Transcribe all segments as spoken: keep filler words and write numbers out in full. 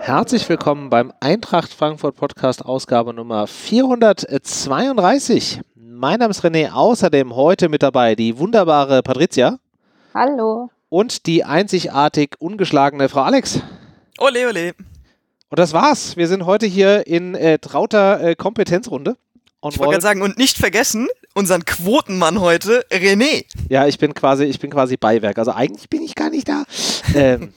Herzlich willkommen beim Eintracht Frankfurt Podcast, Ausgabe Nummer vierhundertzweiunddreißig. Mein Name ist René, außerdem heute mit dabei die wunderbare Patricia. Hallo. Und die einzigartig ungeschlagene Frau Alex. Ole, ole. Und das war's. Wir sind heute hier in äh, trauter äh, Kompetenzrunde. Und ich wollte gerade sagen, und nicht vergessen, unseren Quotenmann heute, René. Ja, ich bin quasi, ich bin quasi Beiwerk. Also eigentlich bin ich gar nicht da. ähm,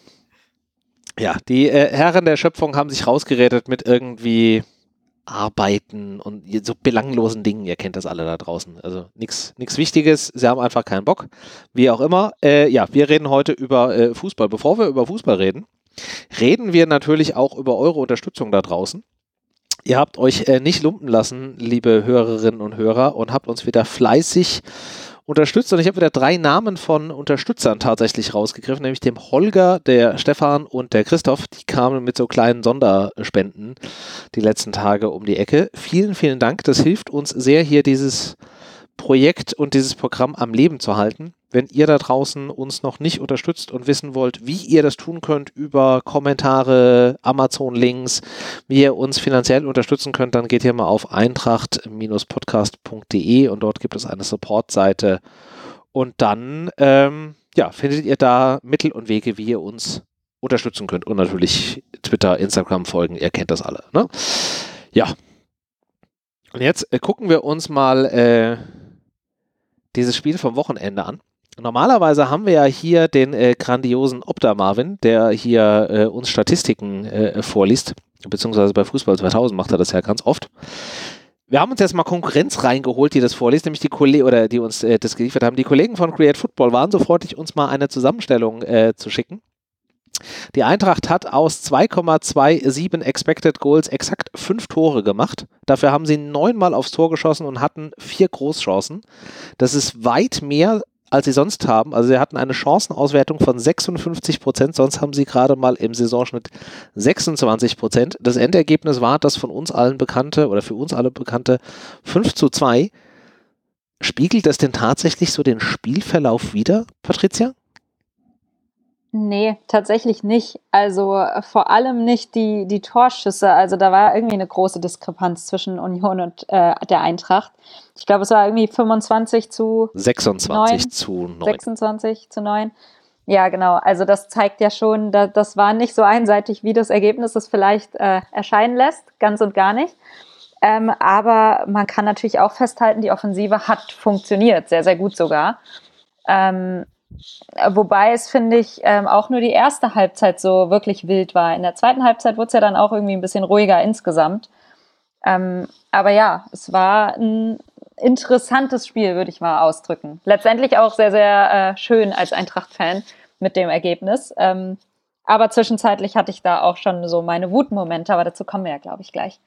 ja, die äh, Herren der Schöpfung haben sich rausgeredet mit irgendwie Arbeiten und so belanglosen Dingen. Ihr kennt das alle da draußen. Also nichts Wichtiges. Sie haben einfach keinen Bock. Wie auch immer. Äh, ja, wir reden heute über äh, Fußball. Bevor wir über Fußball reden, reden wir natürlich auch über eure Unterstützung da draußen. Ihr habt euch äh, nicht lumpen lassen, liebe Hörerinnen und Hörer, und habt uns wieder fleißig unterstützt. Und ich habe wieder drei Namen von Unterstützern tatsächlich rausgegriffen, nämlich dem Holger, der Stefan und der Christoph. Die kamen mit so kleinen Sonderspenden die letzten Tage um die Ecke. Vielen, vielen Dank. Das hilft uns sehr, hier dieses Projekt und dieses Programm am Leben zu halten. Wenn ihr da draußen uns noch nicht unterstützt und wissen wollt, wie ihr das tun könnt über Kommentare, Amazon-Links, wie ihr uns finanziell unterstützen könnt, dann geht ihr mal auf eintracht Podcast punkt de und dort gibt es eine Support-Seite. Und dann ähm, ja, findet ihr da Mittel und Wege, wie ihr uns unterstützen könnt. Und natürlich Twitter, Instagram folgen, ihr kennt das alle. Ne? Ja. Und jetzt äh, gucken wir uns mal äh, dieses Spiel vom Wochenende an. Normalerweise haben wir ja hier den äh, grandiosen Opta Marvin, der hier äh, uns Statistiken äh, vorliest, beziehungsweise bei Fußball zweitausend macht er das ja ganz oft. Wir haben uns jetzt mal Konkurrenz reingeholt, die das vorliest, nämlich die Kollegen, oder die uns äh, das geliefert haben. Die Kollegen von Create Football waren so freundlich, uns mal eine Zusammenstellung äh, zu schicken. Die Eintracht hat aus zwei Komma siebenundzwanzig Expected Goals exakt fünf Tore gemacht. Dafür haben sie neunmal aufs Tor geschossen und hatten vier Großchancen. Das ist weit mehr, als sie sonst haben. Also sie hatten eine Chancenauswertung von sechsundfünfzig Prozent, sonst haben sie gerade mal im Saisonschnitt sechsundzwanzig Prozent. Das Endergebnis war das von uns allen bekannte, oder für uns alle bekannte fünf zu zwei. Spiegelt das denn tatsächlich so den Spielverlauf wider, Patricia? Nee, tatsächlich nicht. Also vor allem nicht die, die Torschüsse. Also da war irgendwie eine große Diskrepanz zwischen Union und äh, der Eintracht. Ich glaube, es war irgendwie fünfundzwanzig zu sechsundzwanzig neun. zu neun. sechsundzwanzig zu neun. Ja, genau. Also das zeigt ja schon, da, das war nicht so einseitig, wie das Ergebnis es vielleicht äh, erscheinen lässt. Ganz und gar nicht. Ähm, aber man kann natürlich auch festhalten, die Offensive hat funktioniert. Sehr, sehr gut sogar. Ähm, Wobei es, finde ich, ähm, auch nur die erste Halbzeit so wirklich wild war. In der zweiten Halbzeit wurde es ja dann auch irgendwie ein bisschen ruhiger insgesamt. Ähm, aber ja, es war ein interessantes Spiel, würde ich mal ausdrücken. Letztendlich auch sehr, sehr äh, schön als Eintracht-Fan mit dem Ergebnis. Ähm, aber zwischenzeitlich hatte ich da auch schon so meine Wutmomente, aber dazu kommen wir ja, glaube ich, gleich.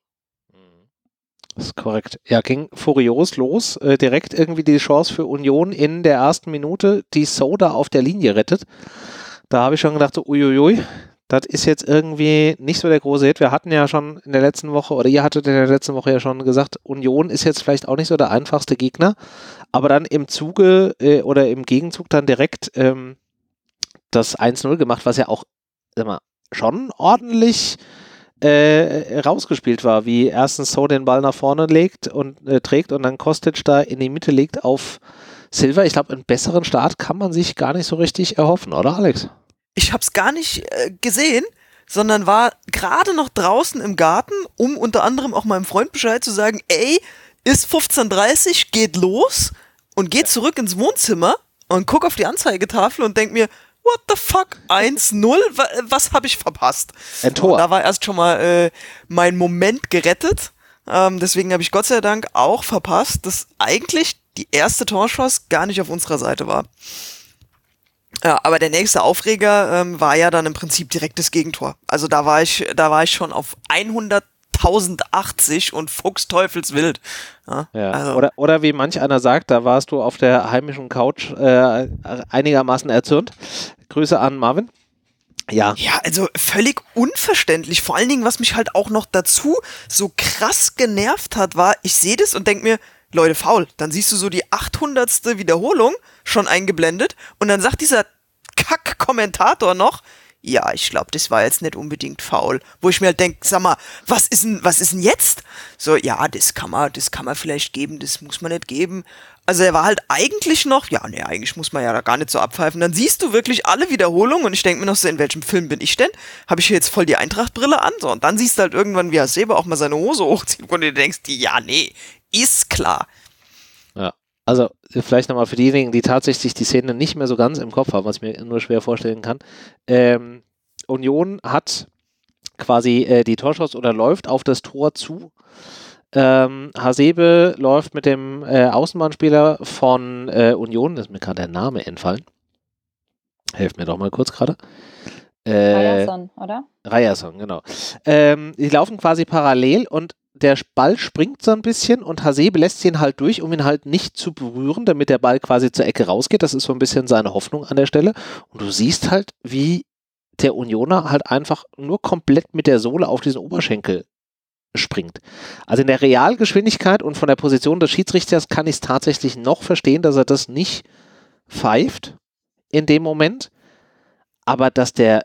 Das ist korrekt. Ja, ging furios los. Äh, direkt irgendwie die Chance für Union in der ersten Minute, die Soda auf der Linie rettet. Da habe ich schon gedacht, so uiuiui, das ist jetzt irgendwie nicht so der große Hit. Wir hatten ja schon in der letzten Woche, oder ihr hattet in der letzten Woche ja schon gesagt, Union ist jetzt vielleicht auch nicht so der einfachste Gegner, aber dann im Zuge äh, oder im Gegenzug dann direkt ähm, das eins null gemacht, was ja auch, sag mal, schon ordentlich Äh, rausgespielt war, wie erstens So den Ball nach vorne legt und äh, trägt und dann Kostic da in die Mitte legt auf Silva. Ich glaube, einen besseren Start kann man sich gar nicht so richtig erhoffen, oder Alex? Ich habe es gar nicht äh, gesehen, sondern war gerade noch draußen im Garten, um unter anderem auch meinem Freund Bescheid zu sagen, ey, ist fünfzehn Uhr dreißig, geht los, und geht zurück ins Wohnzimmer und guck auf die Anzeigetafel und denk mir, what the fuck, eins null? Was habe ich verpasst? Ein Tor. Und da war erst schon mal äh, mein Moment gerettet. Ähm, deswegen habe ich Gott sei Dank auch verpasst, dass eigentlich die erste Torchance gar nicht auf unserer Seite war. Ja, aber der nächste Aufreger ähm, war ja dann im Prinzip direkt das Gegentor. Also da war ich, da war ich schon auf hunderttausendachtzig und Fuchsteufelswild. Ja, ja. Also. Oder, oder wie manch einer sagt, da warst du auf der heimischen Couch äh, einigermaßen erzürnt. Grüße an Marvin. Ja. Ja, also völlig unverständlich. Vor allen Dingen, was mich halt auch noch dazu so krass genervt hat, war, ich sehe das und denke mir, Leute, faul. Dann siehst du so die achthundertste Wiederholung schon eingeblendet und dann sagt dieser Kack-Kommentator noch, ja, ich glaube, das war jetzt nicht unbedingt faul. Wo ich mir halt denke, sag mal, was ist denn, was ist denn jetzt? So, ja, das kann man, das kann man vielleicht geben, das muss man nicht geben. Also er war halt eigentlich noch, ja, nee, eigentlich muss man ja da gar nicht so abpfeifen. Dann siehst du wirklich alle Wiederholungen und ich denke mir noch so, in welchem Film bin ich denn? Habe ich hier jetzt voll die Eintracht-Brille an? So, und dann siehst du halt irgendwann, wie Hasebe auch mal seine Hose hochzieht und du denkst, ja, nee, ist klar. Ja, also vielleicht nochmal für diejenigen, die tatsächlich die Szene nicht mehr so ganz im Kopf haben, was ich mir nur schwer vorstellen kann. Ähm, Union hat quasi äh, die Torschuss oder läuft auf das Tor zu. Ähm, Hasebe läuft mit dem äh, Außenbahnspieler von äh, Union, das ist mir gerade der Name entfallen. Helft mir doch mal kurz gerade. Äh, Ryerson, oder? Ryerson, genau. Ähm, die laufen quasi parallel und der Ball springt so ein bisschen und Hasebe lässt ihn halt durch, um ihn halt nicht zu berühren, damit der Ball quasi zur Ecke rausgeht. Das ist so ein bisschen seine Hoffnung an der Stelle. Und du siehst halt, wie der Unioner halt einfach nur komplett mit der Sohle auf diesen Oberschenkel springt. Also in der Realgeschwindigkeit und von der Position des Schiedsrichters kann ich es tatsächlich noch verstehen, dass er das nicht pfeift in dem Moment. Aber dass der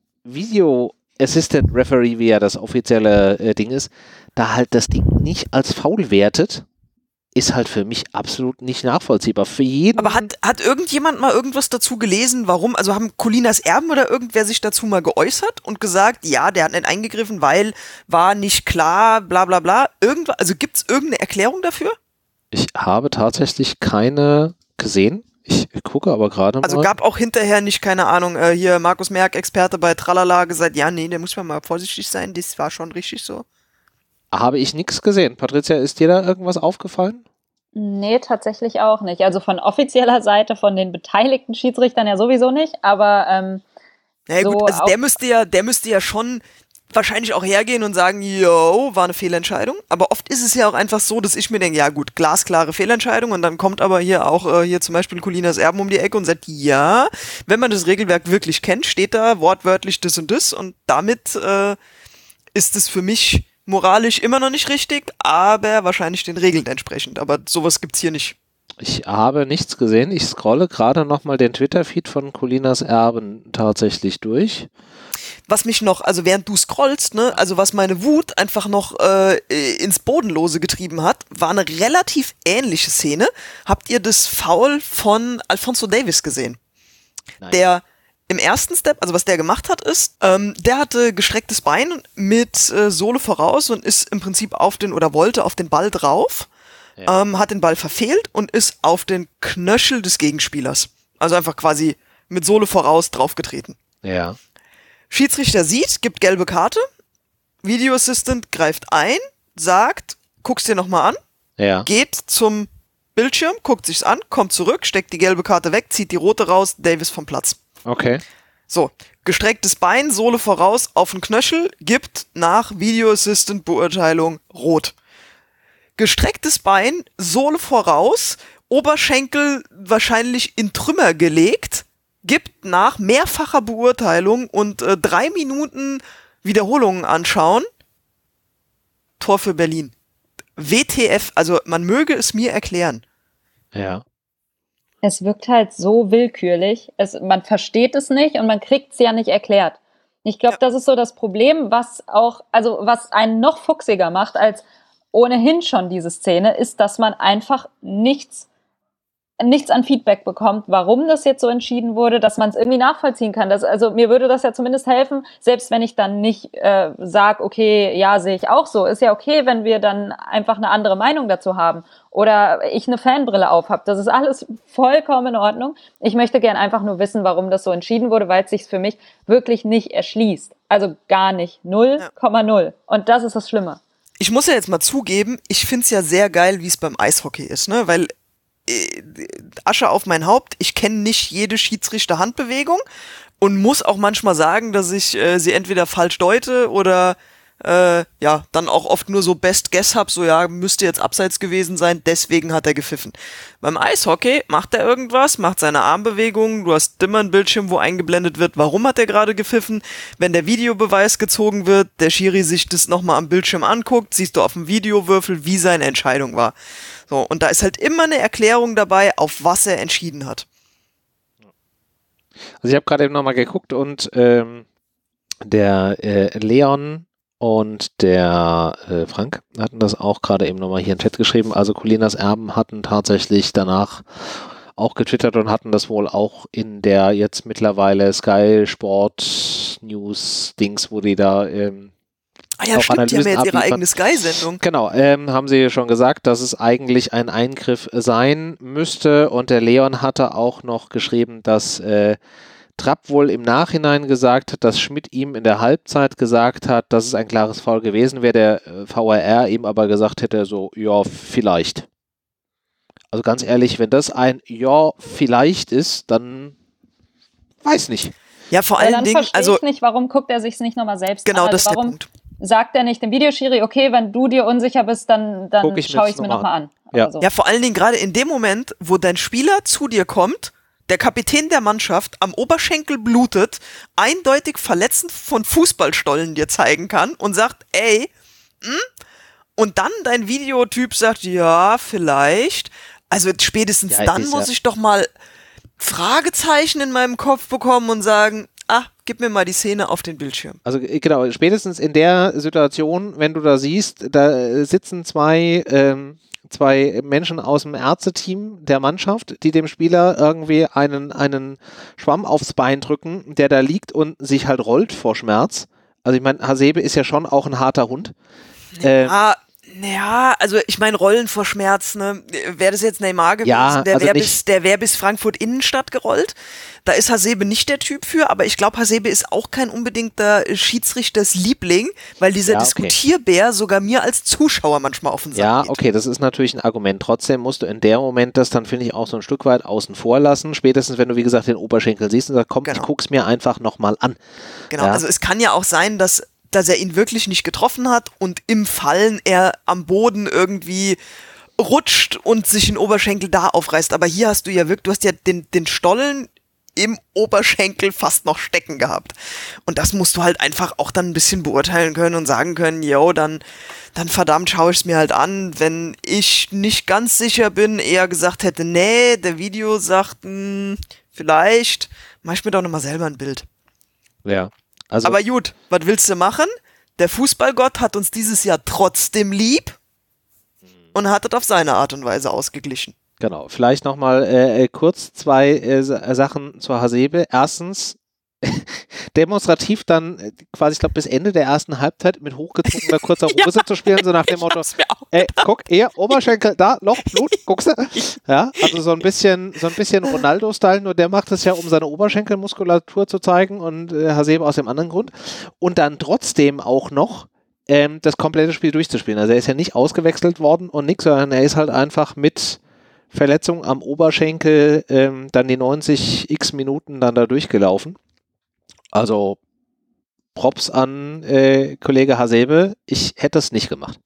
Video Assistant Referee, wie ja das offizielle äh, Ding ist, da halt das Ding nicht als faul wertet, ist halt für mich absolut nicht nachvollziehbar. Für jeden. Aber hat, hat irgendjemand mal irgendwas dazu gelesen, warum? Also haben Colinas Erben oder irgendwer sich dazu mal geäußert und gesagt, ja, der hat nicht eingegriffen, weil war nicht klar, bla bla bla. Irgendwas, also gibt es irgendeine Erklärung dafür? Ich habe tatsächlich keine gesehen. Ich gucke aber gerade mal. Also gab auch hinterher nicht, keine Ahnung, äh, hier Markus Merck, Experte bei Tralala, gesagt, ja, nee, da muss man mal vorsichtig sein, das war schon richtig so. Habe ich nichts gesehen. Patricia, ist dir da irgendwas aufgefallen? Nee, tatsächlich auch nicht. Also von offizieller Seite, von den beteiligten Schiedsrichtern ja sowieso nicht, aber ähm, naja, so gut, also der müsste ja, der müsste ja schon wahrscheinlich auch hergehen und sagen, yo, war eine Fehlentscheidung. Aber oft ist es ja auch einfach so, dass ich mir denke, ja gut, glasklare Fehlentscheidung und dann kommt aber hier auch äh, hier zum Beispiel Colinas Erben um die Ecke und sagt, ja, wenn man das Regelwerk wirklich kennt, steht da wortwörtlich das und das und damit äh, ist es für mich moralisch immer noch nicht richtig, aber wahrscheinlich den Regeln entsprechend. Aber sowas gibt's hier nicht. Ich habe nichts gesehen. Ich scrolle gerade nochmal den Twitter-Feed von Colinas Erben tatsächlich durch. Was mich noch, also während du scrollst, ne, also was meine Wut einfach noch äh, ins Bodenlose getrieben hat, war eine relativ ähnliche Szene. Habt ihr das Foul von Alphonso Davies gesehen? Nein. Der im ersten Step, also was der gemacht hat, ist, ähm, der hatte gestrecktes Bein mit äh, Sohle voraus und ist im Prinzip auf den, oder wollte auf den Ball drauf, ja. ähm, hat den Ball verfehlt und ist auf den Knöchel des Gegenspielers. Also einfach quasi mit Sohle voraus draufgetreten. Ja. Schiedsrichter sieht, gibt gelbe Karte, Video Assistant greift ein, sagt, guck's dir nochmal an, ja. geht zum Bildschirm, guckt sich's an, kommt zurück, steckt die gelbe Karte weg, zieht die rote raus, Davies vom Platz. Okay. So, gestrecktes Bein, Sohle voraus, auf den Knöchel, gibt nach Video Assistant Beurteilung rot. Gestrecktes Bein, Sohle voraus, Oberschenkel wahrscheinlich in Trümmer gelegt, gibt nach mehrfacher Beurteilung und äh, drei Minuten Wiederholungen anschauen, Tor für Berlin. W T F, also man möge es mir erklären. Ja. Es wirkt halt so willkürlich. Es, man versteht es nicht und man kriegt es ja nicht erklärt. Ich glaube, ja. Das ist so das Problem, was auch, also was einen noch fuchsiger macht als ohnehin schon diese Szene, ist, dass man einfach nichts nichts an Feedback bekommt, warum das jetzt so entschieden wurde, dass man es irgendwie nachvollziehen kann. Das, also mir würde das ja zumindest helfen, selbst wenn ich dann nicht äh, sage, okay, ja, sehe ich auch so. Ist ja okay, wenn wir dann einfach eine andere Meinung dazu haben oder ich eine Fanbrille aufhab. Das ist alles vollkommen in Ordnung. Ich möchte gern einfach nur wissen, warum das so entschieden wurde, weil es sich für mich wirklich nicht erschließt. Also gar nicht. null Komma null. Und das ist das Schlimme. Ich muss ja jetzt mal zugeben, ich find's ja sehr geil, wie es beim Eishockey ist, ne, weil Asche auf mein Haupt, ich kenne nicht jede Schiedsrichter-Handbewegung und muss auch manchmal sagen, dass ich äh, sie entweder falsch deute oder äh, ja, dann auch oft nur so Best Guess hab, so ja, müsste jetzt abseits gewesen sein, deswegen hat er gepfiffen. Beim Eishockey macht er irgendwas, macht seine Armbewegungen, du hast immer einen Bildschirm, wo eingeblendet wird, warum hat er gerade gepfiffen. Wenn der Videobeweis gezogen wird, der Schiri sich das nochmal am Bildschirm anguckt, siehst du auf dem Videowürfel, wie seine Entscheidung war. So, und da ist halt immer eine Erklärung dabei, auf was er entschieden hat. Also ich habe gerade eben nochmal geguckt und ähm, der äh, Leon und der äh, Frank hatten das auch gerade eben nochmal hier im Chat geschrieben. Also Colinas Erben hatten tatsächlich danach auch getwittert und hatten das wohl auch in der jetzt mittlerweile Sky Sport News Dings, wo die da ähm, Ah ja, auch stimmt, die haben ja jetzt ihre abliefern. eigene Sky-Sendung. Genau, ähm, haben sie schon gesagt, dass es eigentlich ein Eingriff sein müsste und der Leon hatte auch noch geschrieben, dass äh, Trapp wohl im Nachhinein gesagt hat, dass Schmidt ihm in der Halbzeit gesagt hat, dass es ein klares Foul gewesen wäre, der äh, V A R ihm aber gesagt hätte, so, ja, vielleicht. Also ganz ehrlich, wenn das ein ja, vielleicht ist, dann weiß nicht. Ja, vor Aber allen dann Dingen, verstehe also ich nicht, warum guckt er sich es nicht nochmal selbst genau, an? das ist Also der warum Punkt. sagt er nicht dem Videoschiri, okay, wenn du dir unsicher bist, dann, dann Guck ich schaue mir's ich es mir noch mal nochmal an. Ja. Also. Ja, vor allen Dingen gerade in dem Moment, wo dein Spieler zu dir kommt, der Kapitän der Mannschaft am Oberschenkel blutet, eindeutig verletzend von Fußballstollen dir zeigen kann und sagt, ey, hm? Und dann dein Videotyp sagt, ja, vielleicht. Also spätestens Ja, es dann ist muss ja- ich doch mal Fragezeichen in meinem Kopf bekommen und sagen, ah, gib mir mal die Szene auf den Bildschirm. Also äh, genau, spätestens in der Situation, wenn du da siehst, da äh, sitzen zwei, ähm, zwei Menschen aus dem Ärzteteam der Mannschaft, die dem Spieler irgendwie einen, einen Schwamm aufs Bein drücken, der da liegt und sich halt rollt vor Schmerz. Also ich meine, Hasebe ist ja schon auch ein harter Hund. Ähm, Ah, ja, also ich meine, Rollen vor Schmerz, ne? Wäre das jetzt Neymar gewesen, Ja, der also wäre nicht- bis, der wär bis Frankfurt Innenstadt gerollt. Da ist Hasebe nicht der Typ für, aber ich glaube, Hasebe ist auch kein unbedingter Schiedsrichters-Liebling, weil dieser Ja, okay. Diskutierbär sogar mir als Zuschauer manchmal auf den Sack Ja, geht. okay, das ist natürlich ein Argument. Trotzdem musst du in der Moment das dann, finde ich, auch so ein Stück weit außen vor lassen. Spätestens, wenn du, wie gesagt, den Oberschenkel siehst und sagst, komm, Genau. ich guck's mir einfach nochmal an. Genau, Ja. also es kann ja auch sein, dass, dass er ihn wirklich nicht getroffen hat und im Fallen er am Boden irgendwie rutscht und sich den Oberschenkel da aufreißt. Aber hier hast du ja wirklich, du hast ja den, den Stollen im Oberschenkel fast noch stecken gehabt. Und das musst du halt einfach auch dann ein bisschen beurteilen können und sagen können, yo, dann, dann verdammt schaue ich es mir halt an. Wenn ich nicht ganz sicher bin, eher gesagt hätte, nee, der Video sagt, mh, vielleicht, mach ich mir doch nochmal selber ein Bild. Ja. Also, Aber gut, was willst du machen? Der Fußballgott hat uns dieses Jahr trotzdem lieb und hat das auf seine Art und Weise ausgeglichen. genau. Vielleicht nochmal äh, kurz zwei äh, Sa- Sachen zur Hasebe. Erstens, demonstrativ dann äh, quasi, ich glaube, bis Ende der ersten Halbzeit mit hochgezogener kurzer Hose zu spielen, so nach dem Motto, hab's mir auch ey, guck, hier, Oberschenkel, da, Loch, Blut, guckst du? Ja, also so ein bisschen, so ein bisschen Ronaldo-Style, nur der macht es ja, um seine Oberschenkelmuskulatur zu zeigen und äh, Hasebe aus dem anderen Grund. Und dann trotzdem auch noch ähm, das komplette Spiel durchzuspielen. Also er ist ja nicht ausgewechselt worden und nix, sondern er ist halt einfach mit Verletzung am Oberschenkel ähm, dann die neunzig x Minuten dann da durchgelaufen. Also Props an äh, Kollege Hasebe, ich hätte es nicht gemacht.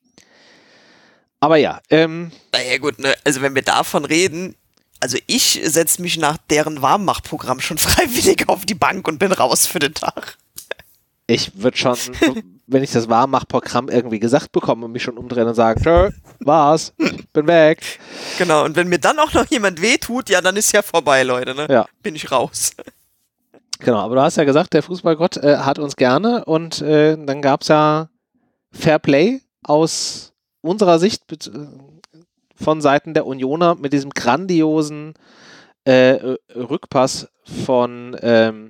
Aber ja, ähm, Naja gut, ne, also wenn wir davon reden, also ich setze mich nach deren Warmmachprogramm schon freiwillig auf die Bank und bin raus für den Tag. ich würde schon, wenn ich das Warmmachprogramm irgendwie gesagt bekomme und mich schon umdrehen und sagen, tschö, war's, bin weg. Genau, und wenn mir dann auch noch jemand wehtut, ja, dann ist ja vorbei, Leute, ne? Ja. Bin ich raus. Genau, aber du hast ja gesagt, der Fußballgott äh, hat uns gerne und äh, dann gab es ja Fair Play aus unserer Sicht bet- äh, von Seiten der Unioner mit diesem grandiosen äh, äh, Rückpass von ähm,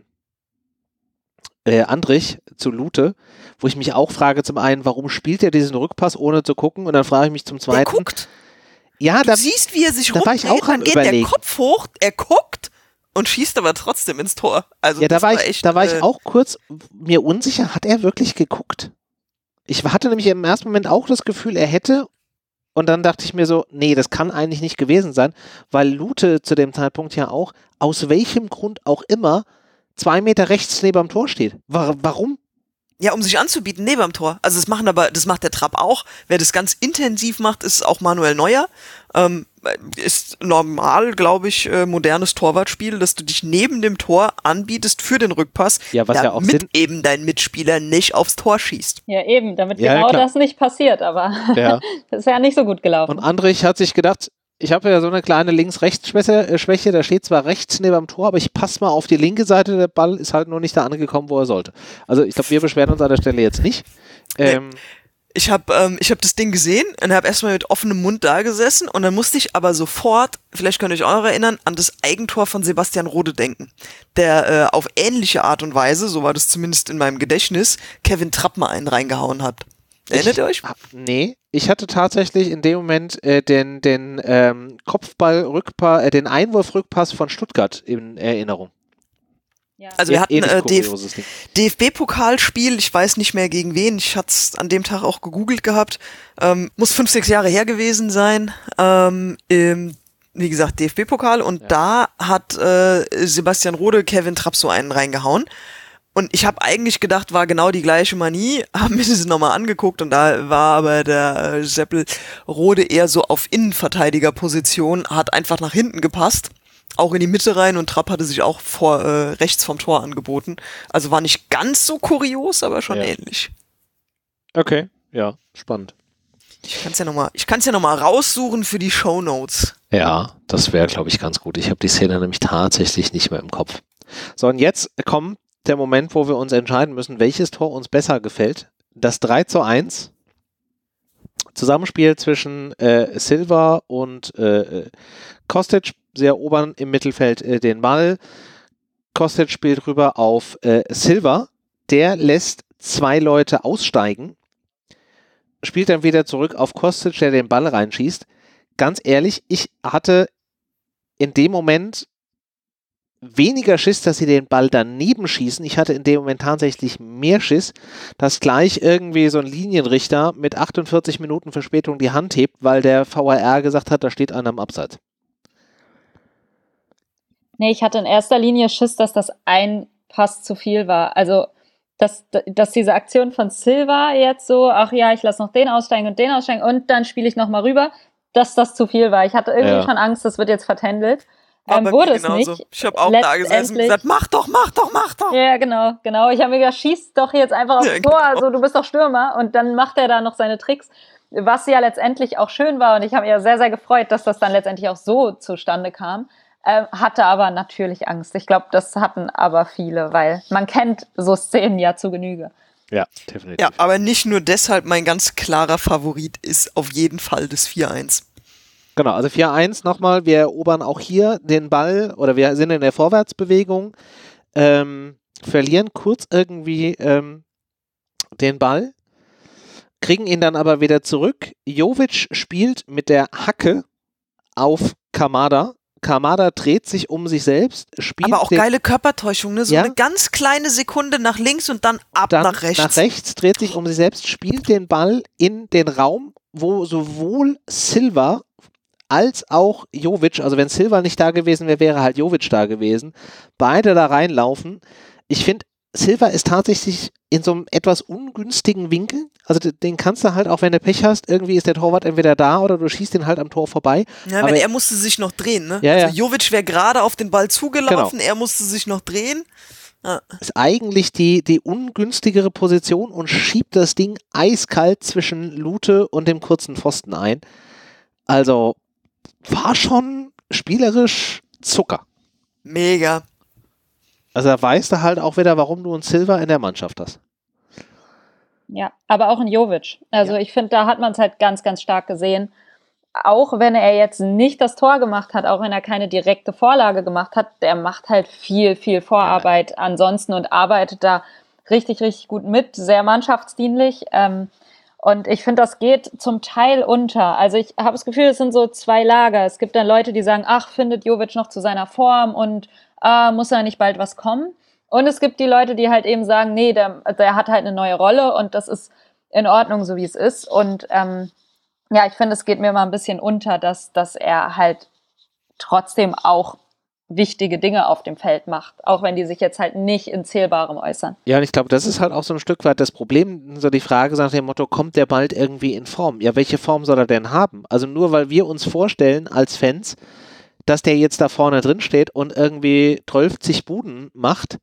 äh, Andrich zu Lute, wo ich mich auch frage, zum einen, warum spielt er diesen Rückpass ohne zu gucken und dann frage ich mich zum Der Zweiten, guckt. ja, Du da, siehst, wie er sich da war ich rumdreht, auch am dann geht Überlegen. der Kopf hoch, er guckt und schießt aber trotzdem ins Tor. Also ja, da das war ich, echt, da war ich äh, auch kurz mir unsicher, hat er wirklich geguckt? Ich hatte nämlich im ersten Moment auch das Gefühl, er hätte und dann dachte ich mir so, nee, das kann eigentlich nicht gewesen sein, weil Lute zu dem Zeitpunkt ja auch, aus welchem Grund auch immer, zwei Meter rechts neben dem Tor steht. Wa- Warum? Ja, um sich anzubieten, neben am Tor. Also das machen aber, das macht der Trapp auch. Wer das ganz intensiv macht, ist auch Manuel Neuer. Ähm, ist normal, glaube ich, äh, modernes Torwartspiel, dass du dich neben dem Tor anbietest für den Rückpass, Ja, was ja auch damit Sinn- eben dein Mitspieler nicht aufs Tor schießt. Ja, eben, damit Ja, genau klar. das nicht passiert, aber Ja. das ist ja nicht so gut gelaufen. Und Andrich hat sich gedacht, ich habe ja so eine kleine Links-Rechts-Schwäche, äh, Schwäche, da steht zwar rechts neben dem Tor, aber ich passe mal auf die linke Seite, der Ball ist halt nur nicht da angekommen, wo er sollte. Also ich glaube, wir beschweren uns an der Stelle jetzt nicht. Ähm, nee. Ich habe ähm, ich hab das Ding gesehen und habe erstmal mit offenem Mund da gesessen und dann musste ich aber sofort, vielleicht könnt ihr euch auch noch erinnern, an das Eigentor von Sebastian Rode denken, der äh, auf ähnliche Art und Weise, so war das zumindest in meinem Gedächtnis, Kevin Trapp mal einen reingehauen hat. Erinnert ich, ihr euch? Nee, ich hatte tatsächlich in dem Moment äh, den, den ähm, Kopfball-Rückpass, äh, den Einwurf-Rückpass von Stuttgart in Erinnerung. Ja. Also wir hatten äh, D F B-Pokalspiel, ich weiß nicht mehr gegen wen, ich hatte es an dem Tag auch gegoogelt gehabt, ähm, muss fünf, sechs Jahre her gewesen sein, ähm, im, wie gesagt, D F B-Pokal und ja. da hat äh, Sebastian Rode Kevin Trapp so einen reingehauen und ich habe eigentlich gedacht, war genau die gleiche Manie, habe mir das nochmal angeguckt und da war aber der äh, Seppel Rode eher so auf Innenverteidigerposition, hat einfach nach hinten gepasst. Auch in die Mitte rein und Trapp hatte sich auch vor äh, rechts vom Tor angeboten. Also war nicht ganz so kurios, aber schon ja. ähnlich. Okay, ja, spannend. Ich kann es ja nochmal ja noch mal raussuchen für die Shownotes. Ja, das wäre, glaube ich, ganz gut. Ich habe die Szene nämlich tatsächlich nicht mehr im Kopf. So, und jetzt kommt der Moment, wo wir uns entscheiden müssen, welches Tor uns besser gefällt. Das drei zu eins. Zusammenspiel zwischen äh, Silva und äh, Kostic. Sie erobern im Mittelfeld äh, den Ball. Kostic spielt rüber auf äh, Silva. Der lässt zwei Leute aussteigen. Spielt dann wieder zurück auf Kostic, der den Ball reinschießt. Ganz ehrlich, ich hatte in dem Moment weniger Schiss, dass sie den Ball daneben schießen. Ich hatte in dem Moment tatsächlich mehr Schiss, dass gleich irgendwie so ein Linienrichter mit achtundvierzig Minuten Verspätung die Hand hebt, weil der V A R gesagt hat, da steht einer am Abseits. Nee, ich hatte in erster Linie Schiss, dass das ein Pass zu viel war. Also, dass, dass diese Aktion von Silva jetzt so, ach ja, ich lasse noch den aussteigen und den aussteigen und dann spiele ich nochmal rüber, dass das zu viel war. Ich hatte irgendwie ja. schon Angst, das wird jetzt vertändelt. Ähm, wurde es nicht. Ich habe auch da gesessen und gesagt, mach doch, mach doch, mach doch. Ja, genau, genau. Ich habe mir gedacht, schieß doch jetzt einfach aufs ja, Tor, genau. also du bist doch Stürmer und dann macht er da noch seine Tricks, was ja letztendlich auch schön war und ich habe mich ja sehr, sehr gefreut, dass das dann letztendlich auch so zustande kam. Ähm, hatte aber natürlich Angst. Ich glaube, das hatten aber viele, weil man kennt so Szenen ja zu Genüge. Ja, definitiv. Ja, aber nicht nur deshalb, mein ganz klarer Favorit ist auf jeden Fall das vier eins. Genau, also vier eins nochmal, wir erobern auch hier den Ball oder wir sind in der Vorwärtsbewegung, ähm, verlieren kurz irgendwie ähm, den Ball, kriegen ihn dann aber wieder zurück. Jovic spielt mit der Hacke auf Kamada. Kamada dreht sich um sich selbst, spielt. Aber auch den, geile Körpertäuschung, ne? So ja, eine ganz kleine Sekunde nach links und dann ab dann nach rechts. Nach rechts, dreht sich um sich selbst, spielt den Ball in den Raum, wo sowohl Silva als auch Jovic, also wenn Silva nicht da gewesen wäre, wäre halt Jovic da gewesen, beide da reinlaufen. Ich finde, Silva ist tatsächlich in so einem etwas ungünstigen Winkel. Also den kannst du halt, auch wenn du Pech hast, irgendwie ist der Torwart entweder da oder du schießt ihn halt am Tor vorbei. Ja, aber er musste sich noch drehen, ne? Ja, also ja. Jovic wäre gerade auf den Ball zugelaufen, genau. Er musste sich noch drehen. Ja. Ist eigentlich die, die ungünstigere Position und schiebt das Ding eiskalt zwischen Lute und dem kurzen Pfosten ein. Also war schon spielerisch Zucker. Mega. Also da weißt du halt auch wieder, warum du einen Silva in der Mannschaft hast. Ja, aber auch ein Jovic. Also ja. ich finde, da hat man es halt ganz, ganz stark gesehen. Auch wenn er jetzt nicht das Tor gemacht hat, auch wenn er keine direkte Vorlage gemacht hat, der macht halt viel, viel Vorarbeit ja. ansonsten und arbeitet da richtig, richtig gut mit, sehr mannschaftsdienlich. Ähm, und ich finde, das geht zum Teil unter. Also ich habe das Gefühl, es sind so zwei Lager. Es gibt dann Leute, die sagen, ach, findet Jovic noch zu seiner Form und äh, muss da nicht bald was kommen? Und es gibt die Leute, die halt eben sagen, nee, der, der hat halt eine neue Rolle und das ist in Ordnung, so wie es ist. Und ähm, ja, ich finde, es geht mir mal ein bisschen unter, dass, dass er halt trotzdem auch wichtige Dinge auf dem Feld macht, auch wenn die sich jetzt halt nicht in Zählbarem äußern. Ja, und ich glaube, das ist halt auch so ein Stück weit das Problem, so die Frage nach dem Motto, kommt der bald irgendwie in Form? Ja, welche Form soll er denn haben? Also nur weil wir uns vorstellen als Fans, dass der jetzt da vorne drin steht und irgendwie zwölf Buden macht,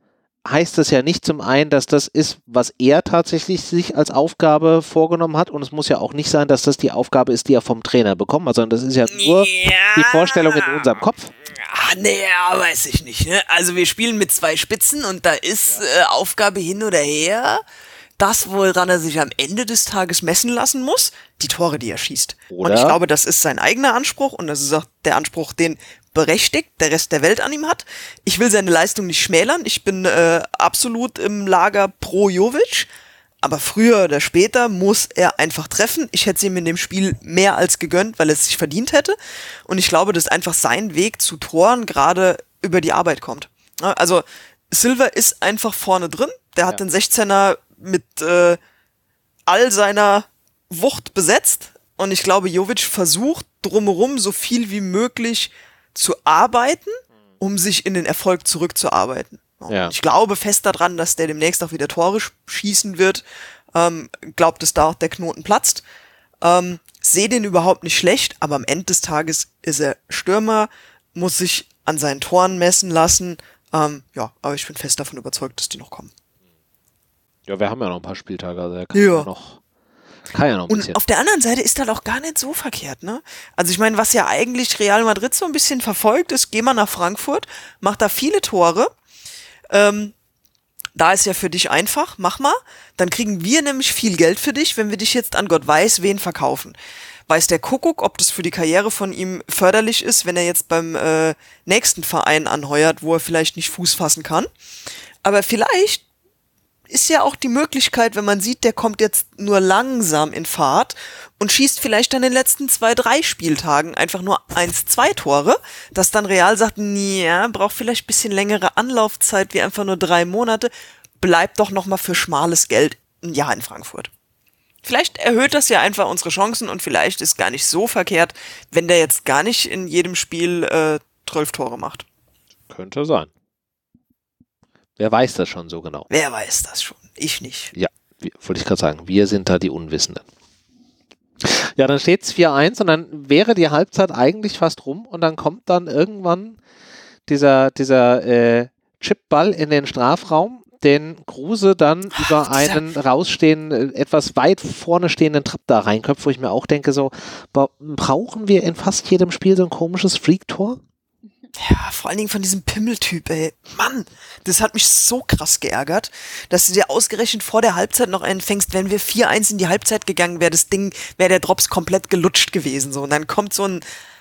heißt das ja nicht zum einen, dass das ist, was er tatsächlich sich als Aufgabe vorgenommen hat und es muss ja auch nicht sein, dass das die Aufgabe ist, die er vom Trainer bekommen hat, sondern das ist ja nur Ja. die Vorstellung in unserem Kopf. Ah, naja, weiß ich nicht. Ne? Also wir spielen mit zwei Spitzen und da ist äh, Aufgabe hin oder her. Das, woran er sich am Ende des Tages messen lassen muss, die Tore, die er schießt. Oder? Und ich glaube, das ist sein eigener Anspruch und das ist auch der Anspruch, den berechtigt der Rest der Welt an ihm hat. Ich will seine Leistung nicht schmälern. Ich bin äh, absolut im Lager pro Jovic. Aber früher oder später muss er einfach treffen. Ich hätte es ihm in dem Spiel mehr als gegönnt, weil er es sich verdient hätte. Und ich glaube, dass einfach sein Weg zu Toren gerade über die Arbeit kommt. Ja, also Silva ist einfach vorne drin. Der hat Ja. den sechzehner mit äh, all seiner Wucht besetzt. Und ich glaube, Jovic versucht drumherum so viel wie möglich zu arbeiten, um sich in den Erfolg zurückzuarbeiten. Ja. Ich glaube fest daran, dass der demnächst auch wieder Tore sch- schießen wird. Ähm, glaubt, dass da auch der Knoten platzt. Ähm, sehe den überhaupt nicht schlecht, aber am Ende des Tages ist er Stürmer, muss sich an seinen Toren messen lassen. Ähm, ja, aber ich bin fest davon überzeugt, dass die noch kommen. Ja, wir haben ja noch ein paar Spieltage, also er kann Ja. ja noch, kann ja noch ein Und bisschen. auf der anderen Seite ist das auch gar nicht so verkehrt, ne? Also ich meine, was ja eigentlich Real Madrid so ein bisschen verfolgt ist, geh mal nach Frankfurt, mach da viele Tore. Ähm, da ist ja für dich einfach, mach mal. Dann kriegen wir nämlich viel Geld für dich, wenn wir dich jetzt an Gott weiß wen verkaufen. Weiß der Kuckuck, ob das für die Karriere von ihm förderlich ist, wenn er jetzt beim äh, nächsten Verein anheuert, wo er vielleicht nicht Fuß fassen kann. Aber vielleicht ist ja auch die Möglichkeit, wenn man sieht, der kommt jetzt nur langsam in Fahrt und schießt vielleicht dann in den letzten zwei, drei Spieltagen einfach nur eins, zwei Tore, dass dann Real sagt, ja, braucht vielleicht ein bisschen längere Anlaufzeit wie einfach nur drei Monate, bleibt doch nochmal für schmales Geld ein Jahr in Frankfurt. Vielleicht erhöht das ja einfach unsere Chancen und vielleicht ist gar nicht so verkehrt, wenn der jetzt gar nicht in jedem Spiel äh, zwölf Tore macht. Könnte sein. Wer weiß das schon so genau? Wer weiß das schon? Ich nicht. Ja, wie, wollte ich gerade sagen, wir sind da die Unwissenden. Ja, dann steht es vier eins und dann wäre die Halbzeit eigentlich fast rum und dann kommt dann irgendwann dieser, dieser äh, Chipball in den Strafraum, den Kruse dann Ach, über dieser- einen rausstehenden, etwas weit vorne stehenden Trapp da reinköpft, wo ich mir auch denke, so, ba- brauchen wir in fast jedem Spiel so ein komisches Freak-Tor? Ja, vor allen Dingen von diesem Pimmeltyp, ey. Mann, das hat mich so krass geärgert, dass du dir ausgerechnet vor der Halbzeit noch einen fängst. Wenn wir vier eins in die Halbzeit gegangen wäre, das Ding, wäre der Drops komplett gelutscht gewesen, so. Und dann kommt so ein,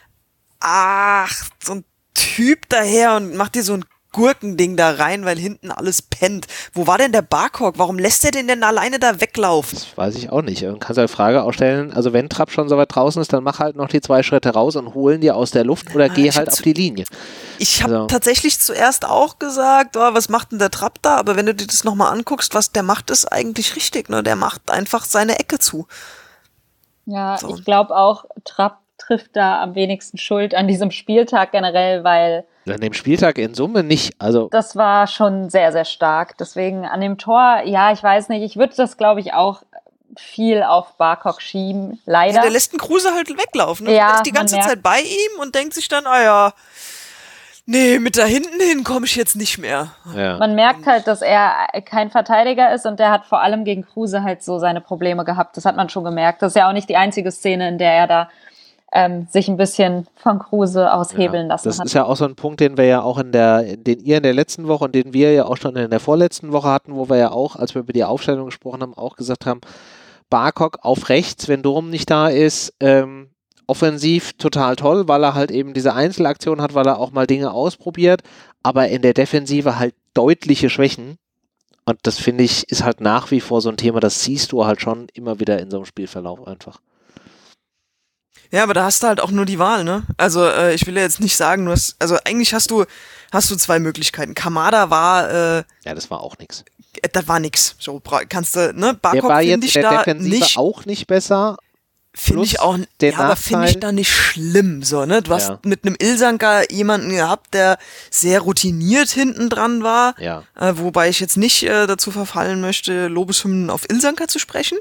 ach, so ein Typ daher und macht dir so ein Gurkending da rein, weil hinten alles pennt. Wo war denn der Barcock? Warum lässt er den denn alleine da weglaufen? Das weiß ich auch nicht. Und kannst halt Frage auch stellen, also wenn Trapp schon so weit draußen ist, dann mach halt noch die zwei Schritte raus und holen die aus der Luft oder Ah, geh ich halt hab auf zu- die Linie. Ich habe Also- tatsächlich zuerst auch gesagt, oh, was macht denn der Trapp da? Aber wenn du dir das nochmal anguckst, was der macht, ist eigentlich richtig. Ne? Der macht einfach seine Ecke zu. Ja, So. ich glaube auch, Trapp trifft da am wenigsten Schuld an diesem Spieltag generell, weil An dem Spieltag in Summe nicht. Also das war schon sehr, sehr stark. Deswegen an dem Tor, ja, ich weiß nicht, ich würde das, glaube ich, auch viel auf Barcock schieben, Ja, leider. der lässt den Kruse halt weglaufen. Ne? Ja, der ist die man ganze merkt- Zeit bei ihm und denkt sich dann, ah ja, nee, mit da hinten hin komme ich jetzt nicht mehr. ja. Man merkt halt, dass er kein Verteidiger ist und der hat vor allem gegen Kruse halt so seine Probleme gehabt. Das hat man schon gemerkt. Das ist ja auch nicht die einzige Szene, in der er da ähm, sich ein bisschen von Kruse aushebeln Ja, lassen das hat. ist ja auch so ein Punkt, den wir ja auch in der, den ihr in der letzten Woche und den wir ja auch schon in der vorletzten Woche hatten, wo wir ja auch, als wir über die Aufstellung gesprochen haben, auch gesagt haben, Barcock auf rechts, wenn Durm nicht da ist, ähm, offensiv total toll, weil er halt eben diese Einzelaktion hat, weil er auch mal Dinge ausprobiert, aber in der Defensive halt deutliche Schwächen. Und das finde ich, ist halt nach wie vor so ein Thema, das siehst du halt schon immer wieder in so einem Spielverlauf einfach. Ja, aber da hast du halt auch nur die Wahl, ne? Also äh, ich will ja jetzt nicht sagen, du hast, also eigentlich hast du, hast du zwei Möglichkeiten. Kamada war, äh, Ja, das war auch nichts. das war nix. So bra- kannst du, ne? Der Barcock war finde jetzt ich in der da Defensive nicht, auch nicht besser. finde ich plus auch, der ja, aber finde ich Nachteil- da nicht schlimm, so, ne? Du hast Ja. mit einem Ilsanker jemanden gehabt, der sehr routiniert hinten dran war. Ja. Äh, wobei ich jetzt nicht äh, dazu verfallen möchte, Lobeshymnen auf Ilsanker zu sprechen.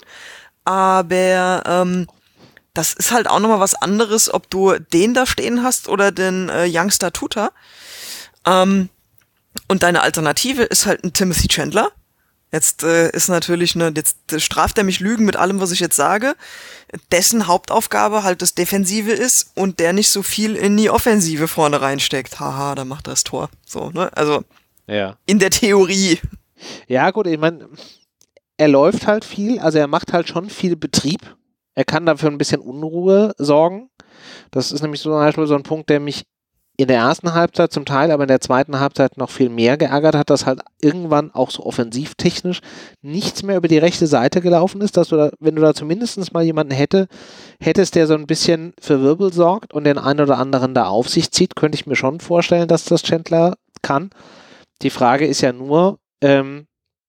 Aber ähm, das ist halt auch nochmal was anderes, ob du den da stehen hast oder den äh, Youngster Tuta. Ähm, Und deine Alternative ist halt ein Timothy Chandler. Jetzt äh, ist natürlich, ne, jetzt äh, straft er mich Lügen mit allem, was ich jetzt sage, dessen Hauptaufgabe halt das Defensive ist und der nicht so viel in die Offensive vorne reinsteckt. Haha, da macht er das Tor. So, ne? Also Ja. in der Theorie. Ja, gut, ich meine, er läuft halt viel, also er macht halt schon viel Betrieb. Er kann dafür ein bisschen Unruhe sorgen. Das ist nämlich so zum Beispiel so ein Punkt, der mich in der ersten Halbzeit zum Teil, aber in der zweiten Halbzeit noch viel mehr geärgert hat, dass halt irgendwann auch so offensivtechnisch nichts mehr über die rechte Seite gelaufen ist, dass du da, wenn du da zumindest mal jemanden hätte, hättest, der so ein bisschen für Wirbel sorgt und den einen oder anderen da auf sich zieht, könnte ich mir schon vorstellen, dass das Chandler kann. Die Frage ist ja nur, ähm,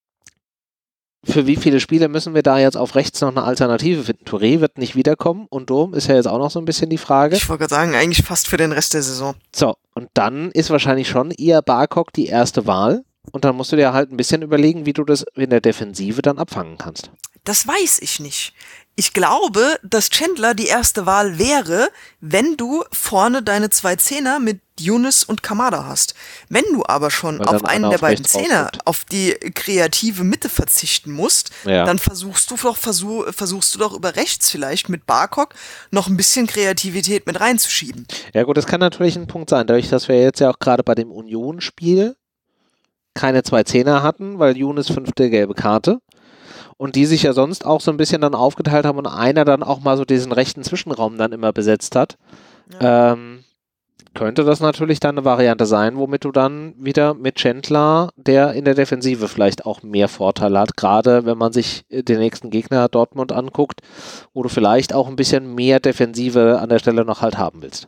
für wie viele Spiele müssen wir da jetzt auf rechts noch eine Alternative finden? Touré wird nicht wiederkommen und Dom ist ja jetzt auch noch so ein bisschen die Frage. Ich wollte gerade sagen, eigentlich fast für den Rest der Saison. So, und dann ist wahrscheinlich schon eher Barkok die erste Wahl und dann musst du dir halt ein bisschen überlegen, wie du das in der Defensive dann abfangen kannst. Das weiß ich nicht. Ich glaube, dass Chandler die erste Wahl wäre, wenn du vorne deine zwei Zehner mit Younes und Kamada hast. Wenn du aber schon Weil auf dann einen einer der auf beiden rechts Zehner, rauskommt. auf die kreative Mitte verzichten musst, Ja. dann versuchst du doch versuch, versuchst du doch über rechts vielleicht mit Barkok noch ein bisschen Kreativität mit reinzuschieben. Ja gut, das kann natürlich ein Punkt sein, dadurch, dass wir jetzt ja auch gerade bei dem Union-Spiel keine zwei Zehner hatten, weil Younes fünfte gelbe Karte und die sich ja sonst auch so ein bisschen dann aufgeteilt haben und einer dann auch mal so diesen rechten Zwischenraum dann immer besetzt hat, ja. ähm, könnte das natürlich dann eine Variante sein, womit du dann wieder mit Chandler, der in der Defensive vielleicht auch mehr Vorteile hat, gerade wenn man sich den nächsten Gegner Dortmund anguckt, wo du vielleicht auch ein bisschen mehr Defensive an der Stelle noch halt haben willst.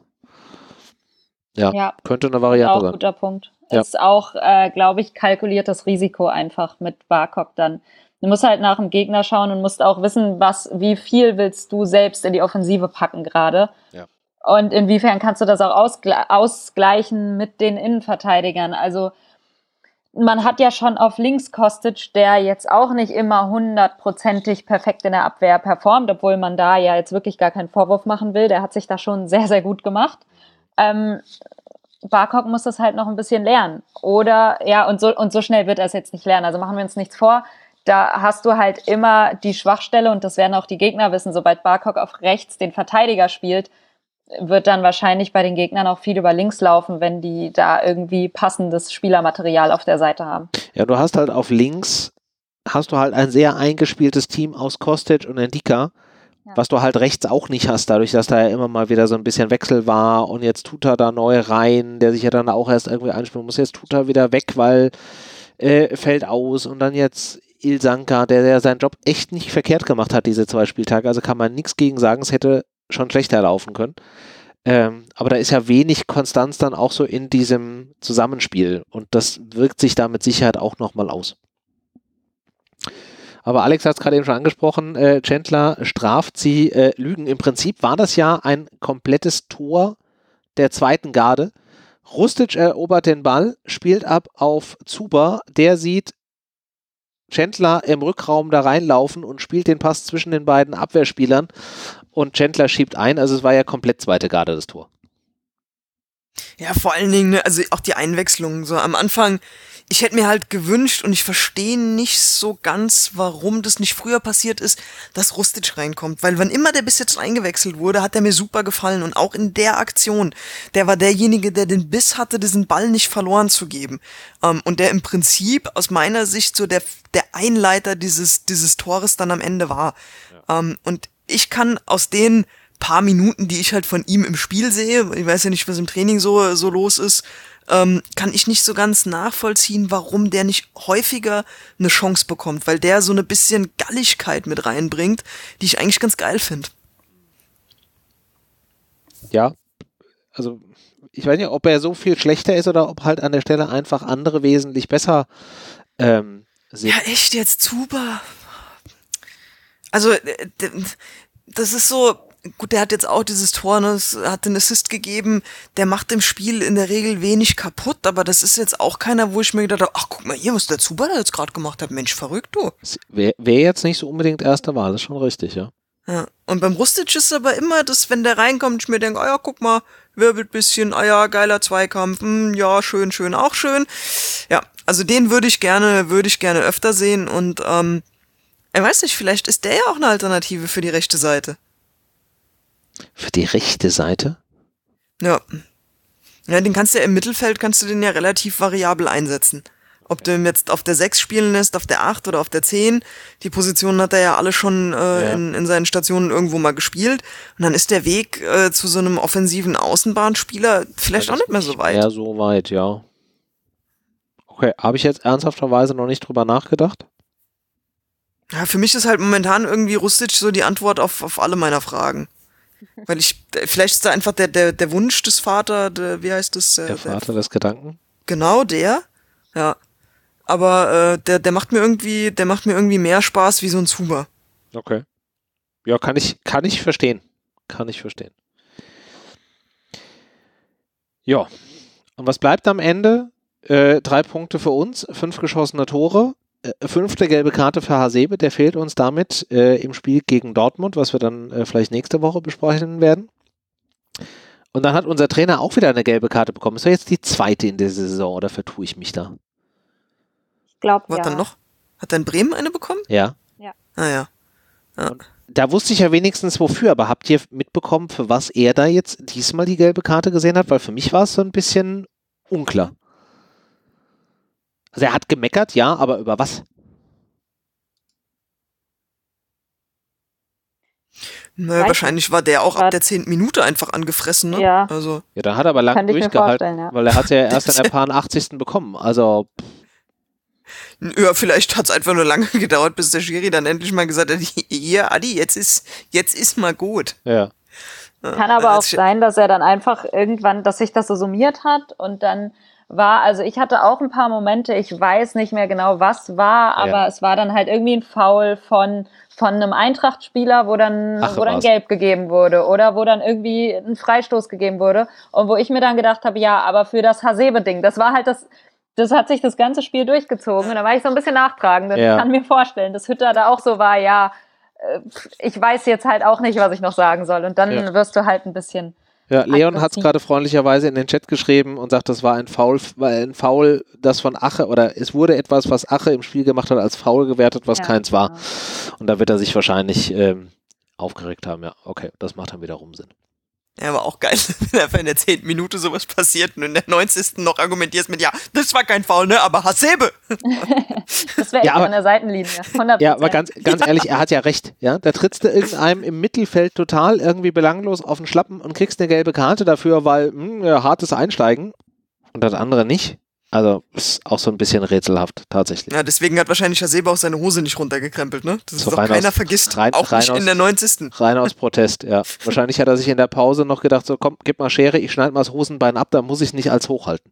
Ja, Ja, könnte eine Variante auch sein. guter Punkt. Ja. Ist auch, äh, glaube ich, kalkuliertes Risiko einfach mit Barkok dann. Du musst halt nach dem Gegner schauen und musst auch wissen, was, wie viel willst du selbst in die Offensive packen gerade. Ja. Und inwiefern kannst du das auch ausgle- ausgleichen mit den Innenverteidigern? Also man hat ja schon auf links Kostic, der jetzt auch nicht immer hundertprozentig perfekt in der Abwehr performt, obwohl man da ja jetzt wirklich gar keinen Vorwurf machen will. Der hat sich da schon sehr, sehr gut gemacht. Ähm, Barkok muss das halt noch ein bisschen lernen. Oder, ja, und so, und so schnell wird er es jetzt nicht lernen. Also machen wir uns nichts vor. Da hast du halt immer die Schwachstelle, und das werden auch die Gegner wissen, sobald Barkok auf rechts den Verteidiger spielt, wird dann wahrscheinlich bei den Gegnern auch viel über links laufen, wenn die da irgendwie passendes Spielermaterial auf der Seite haben. Ja, du hast halt auf links, hast du halt ein sehr eingespieltes Team aus Kostic und Ndika, ja. Was du halt rechts auch nicht hast, dadurch, dass da ja immer mal wieder so ein bisschen Wechsel war und jetzt tut er da neu rein, der sich ja dann auch erst irgendwie einspielen muss, jetzt tut er wieder weg, weil äh, fällt aus und dann jetzt Ilsanka, der, der seinen Job echt nicht verkehrt gemacht hat, diese zwei Spieltage, also kann man nichts gegen sagen, es hätte schon schlechter laufen können. Ähm, aber da ist ja wenig Konstanz dann auch so in diesem Zusammenspiel und das wirkt sich da mit Sicherheit auch nochmal aus. Aber Alex hat es gerade eben schon angesprochen, äh, Chandler straft sie äh, Lügen. Im Prinzip war das ja ein komplettes Tor der zweiten Garde. Rustic erobert den Ball, spielt ab auf Zuber, der sieht Chandler im Rückraum da reinlaufen und spielt den Pass zwischen den beiden Abwehrspielern und Chandler schiebt ein, also es war ja komplett zweite Garde das Tor. Ja, vor allen Dingen, ne, also auch die Einwechslungen, so am Anfang, ich hätte mir halt gewünscht und ich verstehe nicht so ganz, warum das nicht früher passiert ist, dass Rustic reinkommt, weil wann immer der bis jetzt eingewechselt wurde, hat er mir super gefallen und auch in der Aktion, der war derjenige, der den Biss hatte, diesen Ball nicht verloren zu geben, ähm, und der im Prinzip aus meiner Sicht so der, der Einleiter dieses, dieses Tores dann am Ende war. Ja. Ähm, und ich kann aus den paar Minuten, die ich halt von ihm im Spiel sehe, ich weiß ja nicht, was im Training so, so los ist, ähm, kann ich nicht so ganz nachvollziehen, warum der nicht häufiger eine Chance bekommt, weil der so eine bisschen Galligkeit mit reinbringt, die ich eigentlich ganz geil finde. Ja, also ich weiß nicht, ob er so viel schlechter ist oder ob halt an der Stelle einfach andere wesentlich besser ähm, sind. Ja, echt jetzt, Zuber. Also, das ist so, gut, der hat jetzt auch dieses Tor, ne, hat den Assist gegeben, der macht im Spiel in der Regel wenig kaputt, aber das ist jetzt auch keiner, wo ich mir gedacht habe, ach, guck mal hier, was der Zuber da jetzt gerade gemacht hat, Mensch, verrückt, du. Wäre wär jetzt nicht so unbedingt erste Wahl, das ist schon richtig, ja. Ja. Und beim Rustic ist aber immer, dass wenn der reinkommt, ich mir denke, ah ja, guck mal, wirbelt bisschen, ah ja, geiler Zweikampf, hm, ja, schön, schön, auch schön. Ja, also den würde ich gerne, würde ich gerne öfter sehen und ähm, ich weiß nicht, vielleicht ist der ja auch eine Alternative für die rechte Seite. Für die rechte Seite? Ja. Ja, den kannst du ja im Mittelfeld, kannst du den ja relativ variabel einsetzen. Ob du ihn jetzt auf der sechs spielen lässt, auf der acht oder auf der zehn. Die Positionen hat er ja alle schon äh, Ja. in, in seinen Stationen irgendwo mal gespielt. Und dann ist der Weg äh, zu so einem offensiven Außenbahnspieler vielleicht auch nicht mehr so weit. Ja, so weit, ja. Okay, habe ich jetzt ernsthafterweise noch nicht drüber nachgedacht? Ja, für mich ist halt momentan irgendwie Rustic so die Antwort auf, auf alle meiner Fragen. Weil ich, vielleicht ist da einfach der, der, der Wunsch des Vaters, der, wie heißt das? Der Vater des Gedanken? Genau, der. Ja. Aber äh, der, der macht mir irgendwie, der macht mir irgendwie mehr Spaß wie so ein Zuber. Okay. Ja, kann ich, kann ich verstehen. Kann ich verstehen. Ja. Und was bleibt am Ende? Äh, drei Punkte für uns, fünf geschossene Tore, äh, fünfte gelbe Karte für Hasebe, der fehlt uns damit äh, im Spiel gegen Dortmund, was wir dann äh, vielleicht nächste Woche besprechen werden. Und dann hat unser Trainer auch wieder eine gelbe Karte bekommen. Ist doch jetzt die zweite in der Saison, oder vertue ich mich da? Ich glaube, Was ja. dann noch? Hat dann Bremen eine bekommen? Ja. Ah ja. Ja. Da wusste ich ja wenigstens wofür, aber habt ihr mitbekommen, für was er da jetzt diesmal die gelbe Karte gesehen hat? Weil für mich war es so ein bisschen unklar. Also er hat gemeckert, ja, aber über was? Naja, Weiß wahrscheinlich war der auch War- ab der zehnten Minute einfach angefressen, ne? Ja. Also, Ja, da hat er aber lang Könnte ich mir durchgehalten, vorstellen, ja. weil er hat ja erst in der paar achtzigsten bekommen. Also, ja, vielleicht hat es einfach nur lange gedauert, bis der Schiri dann endlich mal gesagt hat, hier, Adi, jetzt ist, jetzt ist mal gut. ja. Kann aber auch Als- sein, dass er dann einfach irgendwann, dass sich das so summiert hat und dann war, also ich hatte auch ein paar Momente, ich weiß nicht mehr genau, was war, aber Ja. es war dann halt irgendwie ein Foul von, von einem Eintracht-Spieler, wo dann, Ach, wo dann was. Gelb gegeben wurde oder wo dann irgendwie ein Freistoß gegeben wurde und wo ich mir dann gedacht habe, ja, aber für das Hasebe-Ding, das war halt das, das hat sich das ganze Spiel durchgezogen und da war ich so ein bisschen nachtragend und Ja. ich kann mir vorstellen, dass Hütter da auch so war, ja, äh, ich weiß jetzt halt auch nicht, was ich noch sagen soll und dann Ja. wirst du halt ein bisschen Ja, Leon hat es aggressiv. gerade freundlicherweise in den Chat geschrieben und sagt, das war ein Foul, war ein Foul, das von Ache, oder es wurde etwas, was Ache im Spiel gemacht hat, als Foul gewertet, was Ja, keins war. genau. Und da wird er sich wahrscheinlich ähm, aufgeregt haben. Ja, okay, das macht dann wiederum Sinn. Ja, aber auch geil, wenn einfach in der zehnten Minute sowas passiert und in der neunzigsten noch argumentierst mit, ja, das war kein Foul, ne, aber Hasebe. Das wäre echt Ja, aber- an der Seitenlinie. hundert Prozent. Ja, aber ganz, ganz ehrlich, er hat ja recht. Ja, da trittst du irgendeinem im Mittelfeld total irgendwie belanglos auf den Schlappen und kriegst eine gelbe Karte dafür, weil hm, ja, hartes Einsteigen und das andere nicht. Also ist auch so ein bisschen rätselhaft, tatsächlich. Ja, deswegen hat wahrscheinlich Hasebe auch seine Hose nicht runtergekrempelt, ne? Das So ist doch rein keiner aus- vergisst, rein- auch rein nicht aus- in der neunzigsten Rein aus Protest, ja. Wahrscheinlich hat er sich in der Pause noch gedacht, so komm, gib mal Schere, ich schneide mal das Hosenbein ab, dann muss ich es nicht als hochhalten.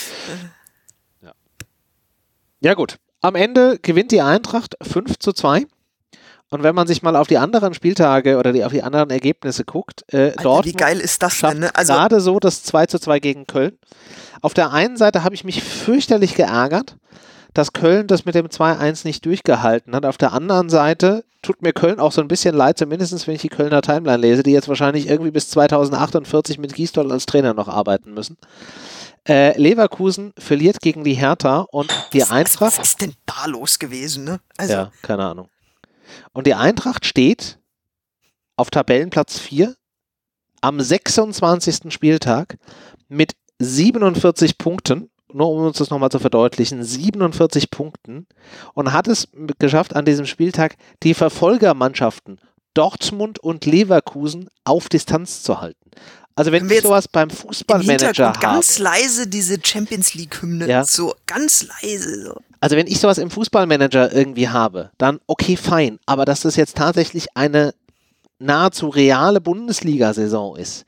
Ja. Ja gut, am Ende gewinnt die Eintracht fünf zu zwei. Und wenn man sich mal auf die anderen Spieltage oder die, auf die anderen Ergebnisse guckt, äh, Alter, dort wie geil ist das schafft denn, ne? Also, gerade so das zwei zu zwei gegen Köln. Auf der einen Seite habe ich mich fürchterlich geärgert, dass Köln das mit dem zwei eins nicht durchgehalten hat. Auf der anderen Seite tut mir Köln auch so ein bisschen leid, zumindest wenn ich die Kölner Timeline lese, die jetzt wahrscheinlich irgendwie bis zweitausendachtundvierzig mit Gisdol als Trainer noch arbeiten müssen. Äh, Leverkusen verliert gegen die Hertha und die was, was, Eintracht... was ist denn da los gewesen, ne? Also, Ja, keine Ahnung. Und die Eintracht steht auf Tabellenplatz vier am sechsundzwanzigsten Spieltag mit siebenundvierzig Punkten, nur um uns das nochmal zu verdeutlichen, siebenundvierzig Punkten und hat es geschafft, an diesem Spieltag die Verfolgermannschaften Dortmund und Leverkusen auf Distanz zu halten. Also wenn Können wir ich jetzt sowas beim im Fußballmanager Hintergrund habe, ganz leise diese Champions League-Hymne, Ja. so ganz leise, so. also wenn ich sowas im Fußballmanager irgendwie habe, dann okay, fein. Aber dass das jetzt tatsächlich eine nahezu reale Bundesliga-Saison ist,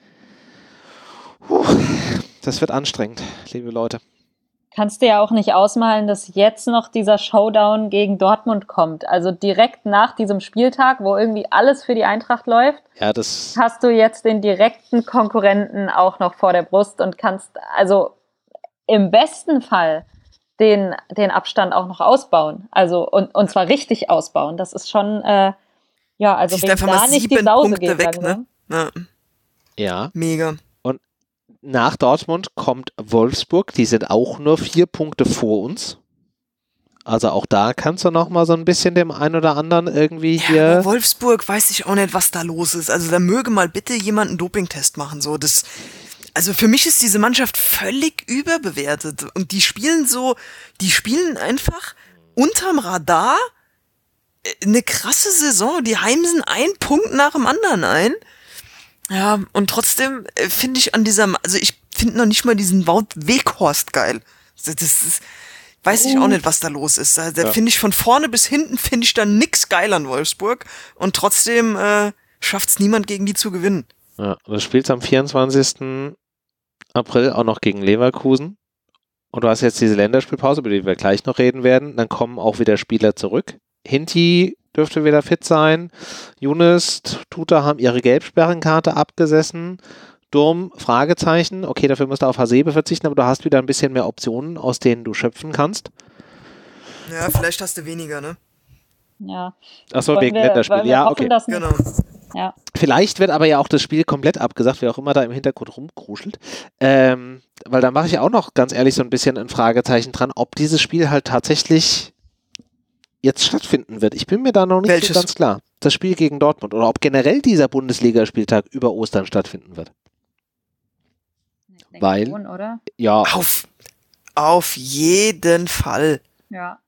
puh, das wird anstrengend, liebe Leute. Kannst du ja auch nicht ausmalen, dass jetzt noch dieser Showdown gegen Dortmund kommt. Also direkt nach diesem Spieltag, wo irgendwie alles für die Eintracht läuft, Ja, das, hast du jetzt den direkten Konkurrenten auch noch vor der Brust und kannst also im besten Fall den, den Abstand auch noch ausbauen. Also und, und zwar richtig ausbauen. Das ist schon, äh, Ja, also Siehst wenn einfach da mal nicht die sieben Sause Punkte geht, weg, langsam. ne? Ja, Ja. mega. Nach Dortmund kommt Wolfsburg, die sind auch nur vier Punkte vor uns. Also auch da kannst du noch mal so ein bisschen dem einen oder anderen irgendwie Ja, hier... aber Wolfsburg weiß ich auch nicht, was da los ist. Also da möge mal bitte jemand einen Dopingtest machen. So, das, also für mich ist diese Mannschaft völlig überbewertet. Und die spielen so, die spielen einfach unterm Radar eine krasse Saison. Die heimsen einen Punkt nach dem anderen ein. Ja, und trotzdem äh, finde ich an dieser, also ich finde noch nicht mal diesen Wout Weghorst geil. Das, das ist, weiß ich auch nicht, was da los ist. Da, da Ja. finde ich von vorne bis hinten finde ich da nix geil an Wolfsburg und trotzdem äh, schafft es niemand gegen die zu gewinnen. Ja, du spielst am vierundzwanzigsten April auch noch gegen Leverkusen und du hast jetzt diese Länderspielpause, über die wir gleich noch reden werden. Dann kommen auch wieder Spieler zurück. Hinti dürfte wieder fit sein. Younes, Tuta haben ihre Gelbsperrenkarte abgesessen. Durm, Fragezeichen. Okay, dafür musst du auf Hasebe verzichten, aber du hast wieder ein bisschen mehr Optionen, aus denen du schöpfen kannst. Ja, vielleicht hast du weniger, ne? Ja. Achso, Wollen wegen wir, Länderspiel. wollen wir Ja, hoffen, okay. dass nicht. Genau. Ja. Vielleicht wird aber ja auch das Spiel komplett abgesagt, wer auch immer da im Hintergrund rumkruschelt. Ähm, weil da mache ich auch noch ganz ehrlich so ein bisschen ein Fragezeichen dran, ob dieses Spiel halt tatsächlich jetzt stattfinden wird. Ich bin mir da noch nicht Welches? so ganz klar. Das Spiel gegen Dortmund oder ob generell dieser Bundesligaspieltag über Ostern stattfinden wird. Ich denke Weil- schon, oder? Ja, Auf, auf jeden Fall. Ja,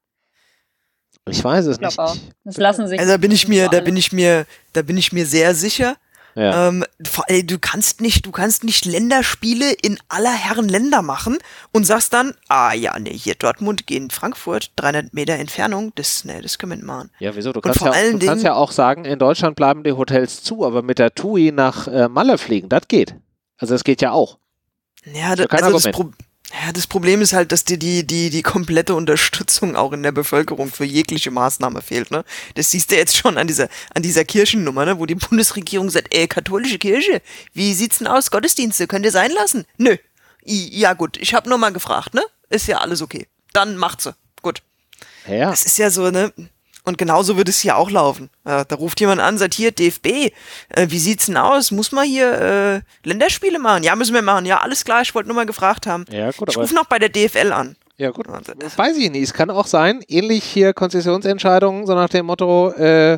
ich weiß es ich glaube nicht. auch. Das lassen sich. Also da bin ich mir, so da alle. bin ich mir, da bin ich mir sehr sicher. Ja. Ähm, vor allem, du kannst nicht, du kannst nicht Länderspiele in aller Herren Länder machen und sagst dann, ah ja, nee, hier Dortmund gegen Frankfurt, dreihundert Meter Entfernung, das, nee, das können wir nicht machen. Ja, wieso? Du Und kannst, vor ja, allen du kannst Dingen- ja auch sagen, in Deutschland bleiben die Hotels zu, aber mit der T U I nach äh, Malle fliegen, das geht. Also das geht ja auch. Ja, Ist ja das, kein also das, Argument. Pro ja, das Problem ist halt, dass dir die, die, die komplette Unterstützung auch in der Bevölkerung für jegliche Maßnahme fehlt, ne? Das siehst du jetzt schon an dieser, an dieser Kirchennummer, ne? Wo die Bundesregierung sagt, ey, katholische Kirche, wie sieht's denn aus? Gottesdienste, könnt ihr sein lassen? Nö. I, ja gut, ich hab nur mal gefragt, ne? Ist ja alles okay. Dann macht sie. Gut. Ja. Das ist ja so, ne? Und genauso wird es hier auch laufen. Äh, da ruft jemand an, sagt hier, D F B, äh, wie sieht's denn aus? Muss man hier äh, Länderspiele machen? Ja, müssen wir machen. Ja, alles klar, ich wollte nur mal gefragt haben. Ja, gut, Ich aber rufe noch bei der D F L an. ja, gut. Und, äh, Das weiß ich nicht. Es kann auch sein, ähnlich hier Konzessionsentscheidungen, so nach dem Motto, äh,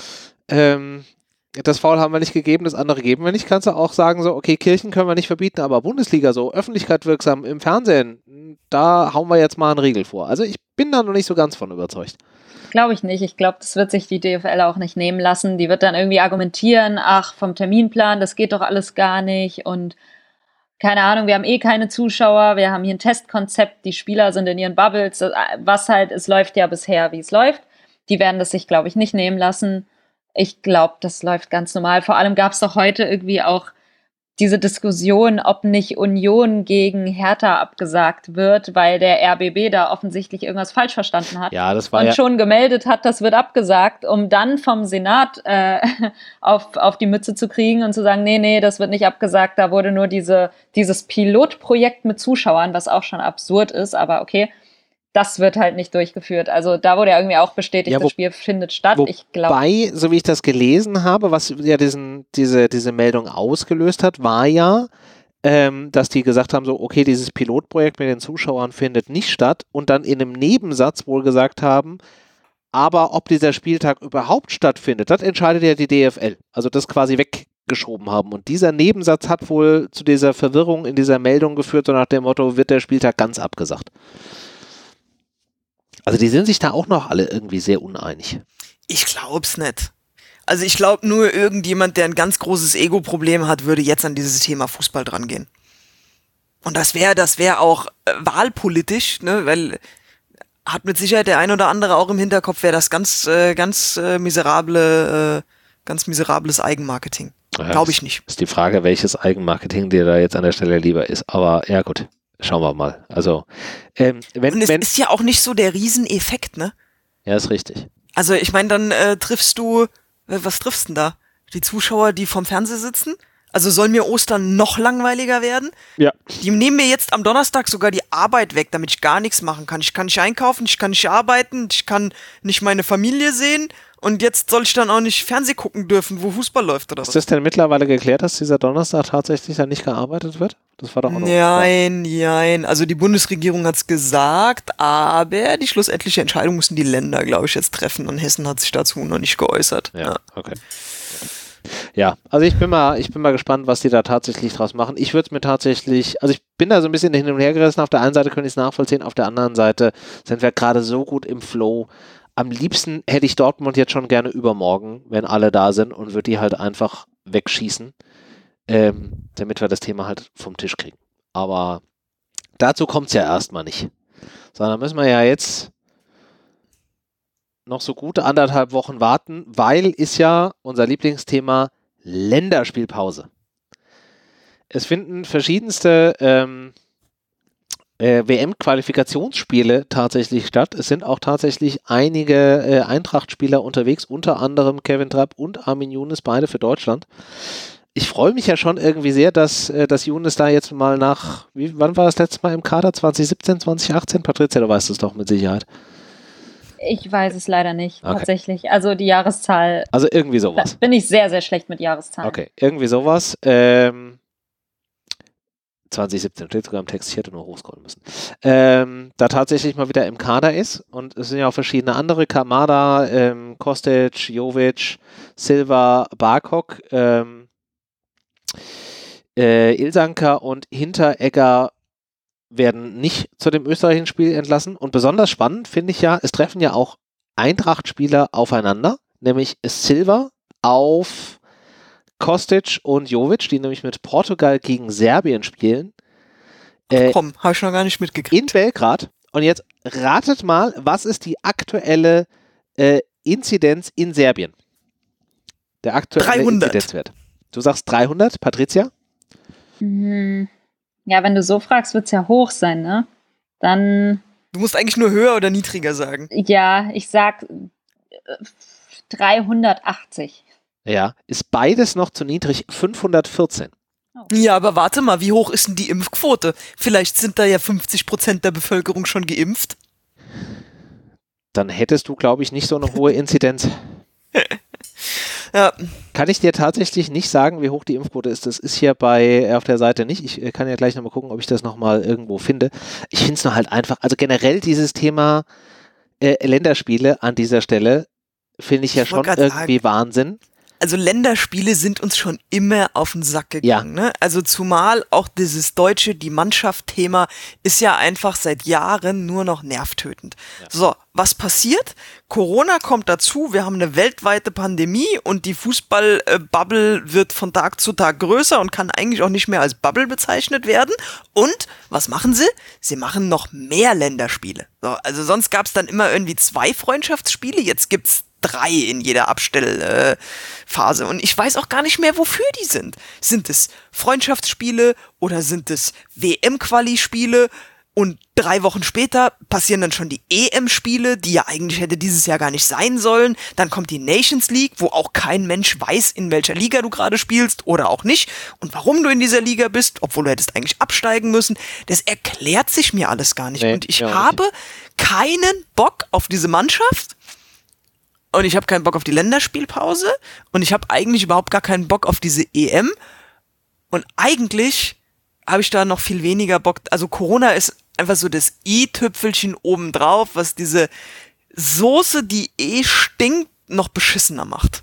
ähm, das Foul haben wir nicht gegeben, das andere geben wir nicht. Kannst du auch sagen, so, okay, Kirchen können wir nicht verbieten, aber Bundesliga so, Öffentlichkeit wirksam im Fernsehen, da hauen wir jetzt mal einen Riegel vor. Also ich bin da noch nicht so ganz von überzeugt. Glaube ich nicht. Ich glaube, das wird sich die D F L auch nicht nehmen lassen. Die wird dann irgendwie argumentieren, ach, vom Terminplan, das geht doch alles gar nicht und keine Ahnung, wir haben eh keine Zuschauer, wir haben hier ein Testkonzept, die Spieler sind in ihren Bubbles, was halt, es läuft ja bisher, wie es läuft. Die werden das sich, glaube ich, nicht nehmen lassen. Ich glaube, das läuft ganz normal. Vor allem gab es doch heute irgendwie auch diese Diskussion, ob nicht Union gegen Hertha abgesagt wird, weil der R B B da offensichtlich irgendwas falsch verstanden hat. Ja, das war Und ja, schon gemeldet hat, das wird abgesagt, um dann vom Senat äh, auf, auf die Mütze zu kriegen und zu sagen, nee, nee, das wird nicht abgesagt, da wurde nur diese, dieses Pilotprojekt mit Zuschauern, was auch schon absurd ist, aber okay, das wird halt nicht durchgeführt. Also da wurde ja irgendwie auch bestätigt, Ja, wo- das Spiel findet statt. Ich glaube, wobei, so wie ich das gelesen habe, was ja diesen, diese, diese Meldung ausgelöst hat, war ja, ähm, dass die gesagt haben, so, okay, dieses Pilotprojekt mit den Zuschauern findet nicht statt und dann in einem Nebensatz wohl gesagt haben, aber ob dieser Spieltag überhaupt stattfindet, das entscheidet ja die D F L. Also das quasi weggeschoben haben. Und dieser Nebensatz hat wohl zu dieser Verwirrung in dieser Meldung geführt, so nach dem Motto, wird der Spieltag ganz abgesagt. Also die sind sich da auch noch alle irgendwie sehr uneinig. Ich glaub's nicht. Also ich glaube nur, irgendjemand, der ein ganz großes Ego-Problem hat, würde jetzt an dieses Thema Fußball drangehen. Und das wäre, das wäre auch äh, wahlpolitisch, ne, weil hat mit Sicherheit der ein oder andere auch im Hinterkopf, wäre das ganz, äh, ganz äh, miserable, äh, ganz miserables Eigenmarketing. Ja, Glaube ich nicht. Ist die Frage, welches Eigenmarketing dir da jetzt an der Stelle lieber ist. Aber ja gut, schauen wir mal. Also ähm, wenn, Und es wenn ist ja auch nicht so der Rieseneffekt, ne? ja, ist richtig. Also ich meine, dann äh, triffst du, äh, was triffst du denn da? Die Zuschauer, die vorm Fernseher sitzen? Also soll mir Ostern noch langweiliger werden? Ja. Die nehmen mir jetzt am Donnerstag sogar die Arbeit weg, damit ich gar nichts machen kann. Ich kann nicht einkaufen, ich kann nicht arbeiten, ich kann nicht meine Familie sehen und jetzt soll ich dann auch nicht Fernseh gucken dürfen, wo Fußball läuft oder was? Ist das denn mittlerweile geklärt, dass dieser Donnerstag tatsächlich dann nicht gearbeitet wird? Das war doch auch noch Nein, nein. Also die Bundesregierung hat es gesagt, aber die schlussendliche Entscheidung müssen die Länder, glaube ich, jetzt treffen. Und Hessen hat sich dazu noch nicht geäußert. Ja, ja. Okay. Ja, also ich bin mal, ich bin mal gespannt, was die da tatsächlich draus machen. Ich würde es mir tatsächlich, also ich bin da so ein bisschen hin und her gerissen. Auf der einen Seite könnte ich es nachvollziehen, auf der anderen Seite sind wir gerade so gut im Flow. Am liebsten hätte ich Dortmund jetzt schon gerne übermorgen, wenn alle da sind, und würde die halt einfach wegschießen, ähm, damit wir das Thema halt vom Tisch kriegen. Aber dazu kommt es ja erstmal nicht. Sondern müssen wir ja jetzt noch so gute anderthalb Wochen warten, weil ist ja unser Lieblingsthema Länderspielpause. Es finden verschiedenste ähm, äh, W M-Qualifikationsspiele tatsächlich statt. Es sind auch tatsächlich einige äh, Eintracht-Spieler unterwegs, unter anderem Kevin Trapp und Armin Younes, beide für Deutschland. Ich freue mich ja schon irgendwie sehr, dass, äh, dass Younes da jetzt mal nach, wie, wann war das letzte Mal im Kader? zwanzig siebzehn, zwanzig achtzehn? Patricia, du weißt es doch mit Sicherheit. Ich weiß es leider nicht, Okay. tatsächlich. Also die Jahreszahl, Also irgendwie sowas. bin ich sehr, sehr schlecht mit Jahreszahlen. Okay, irgendwie sowas. Ähm, zwanzig siebzehn steht sogar im Text, ich hätte nur hochscrollen müssen. Ähm, da tatsächlich mal wieder im Kader ist, und es sind ja auch verschiedene andere, Kamada, ähm, Kostic, Jovic, Silva, Barkok, ähm, äh, Ilsanker und Hinteregger werden nicht zu dem österreichischen Spiel entlassen. Und besonders spannend finde ich ja, es treffen ja auch Eintracht-Spieler aufeinander, nämlich Silva auf Kostic und Jovic, die nämlich mit Portugal gegen Serbien spielen. Äh, Komm, habe ich noch gar nicht mitgekriegt. in Belgrad. Und jetzt ratet mal, was ist die aktuelle äh, Inzidenz in Serbien? Der aktuelle dreihundert. Inzidenzwert. Du sagst dreihundert, Patricia? Mhm. Ja, wenn du so fragst, wird es ja hoch sein, ne? Dann, Du musst eigentlich nur höher oder niedriger sagen. ja, ich sag äh, dreihundertachtzig. Ja, ist beides noch zu niedrig, fünfhundertvierzehn. Ja, aber warte mal, wie hoch ist denn die Impfquote? Vielleicht sind da ja fünfzig Prozent der Bevölkerung schon geimpft. Dann hättest du, glaube ich, nicht so eine hohe Inzidenz. Ja, Kann ich dir tatsächlich nicht sagen, wie hoch die Impfquote ist. Das ist hier bei auf der Seite nicht. Ich äh, kann ja gleich nochmal gucken, ob ich das nochmal irgendwo finde. Ich finde es nur halt einfach, also generell dieses Thema äh, Länderspiele an dieser Stelle finde ich ja Ich wollt schon grad irgendwie sagen. Wahnsinn. also Länderspiele sind uns schon immer auf den Sack gegangen. Ne? Also zumal auch dieses deutsche, die Mannschaft-Thema ist ja einfach seit Jahren nur noch nervtötend. Ja. So, was passiert? Corona kommt dazu, wir haben eine weltweite Pandemie und die Fußball-Bubble wird von Tag zu Tag größer und kann eigentlich auch nicht mehr als Bubble bezeichnet werden. Und was machen sie? Sie machen noch mehr Länderspiele. So, also sonst gab es dann immer irgendwie zwei Freundschaftsspiele, jetzt gibt's drei in jeder Abstellphase. Und ich weiß auch gar nicht mehr, wofür die sind. Sind es Freundschaftsspiele oder sind es W M-Quali-Spiele? Und drei Wochen später passieren dann schon die E M-Spiele, die ja eigentlich hätte dieses Jahr gar nicht sein sollen. Dann kommt die Nations League, wo auch kein Mensch weiß, in welcher Liga du gerade spielst oder auch nicht. Und warum du in dieser Liga bist, obwohl du hättest eigentlich absteigen müssen. Das erklärt sich mir alles gar nicht. Nee, und ich ja, habe keinen Bock auf diese Mannschaft. Und ich habe keinen Bock auf die Länderspielpause. Und ich habe eigentlich überhaupt gar keinen Bock auf diese E M. Und eigentlich habe ich da noch viel weniger Bock. Also Corona ist einfach so das i-Tüpfelchen obendrauf, was diese Soße, die eh stinkt, noch beschissener macht.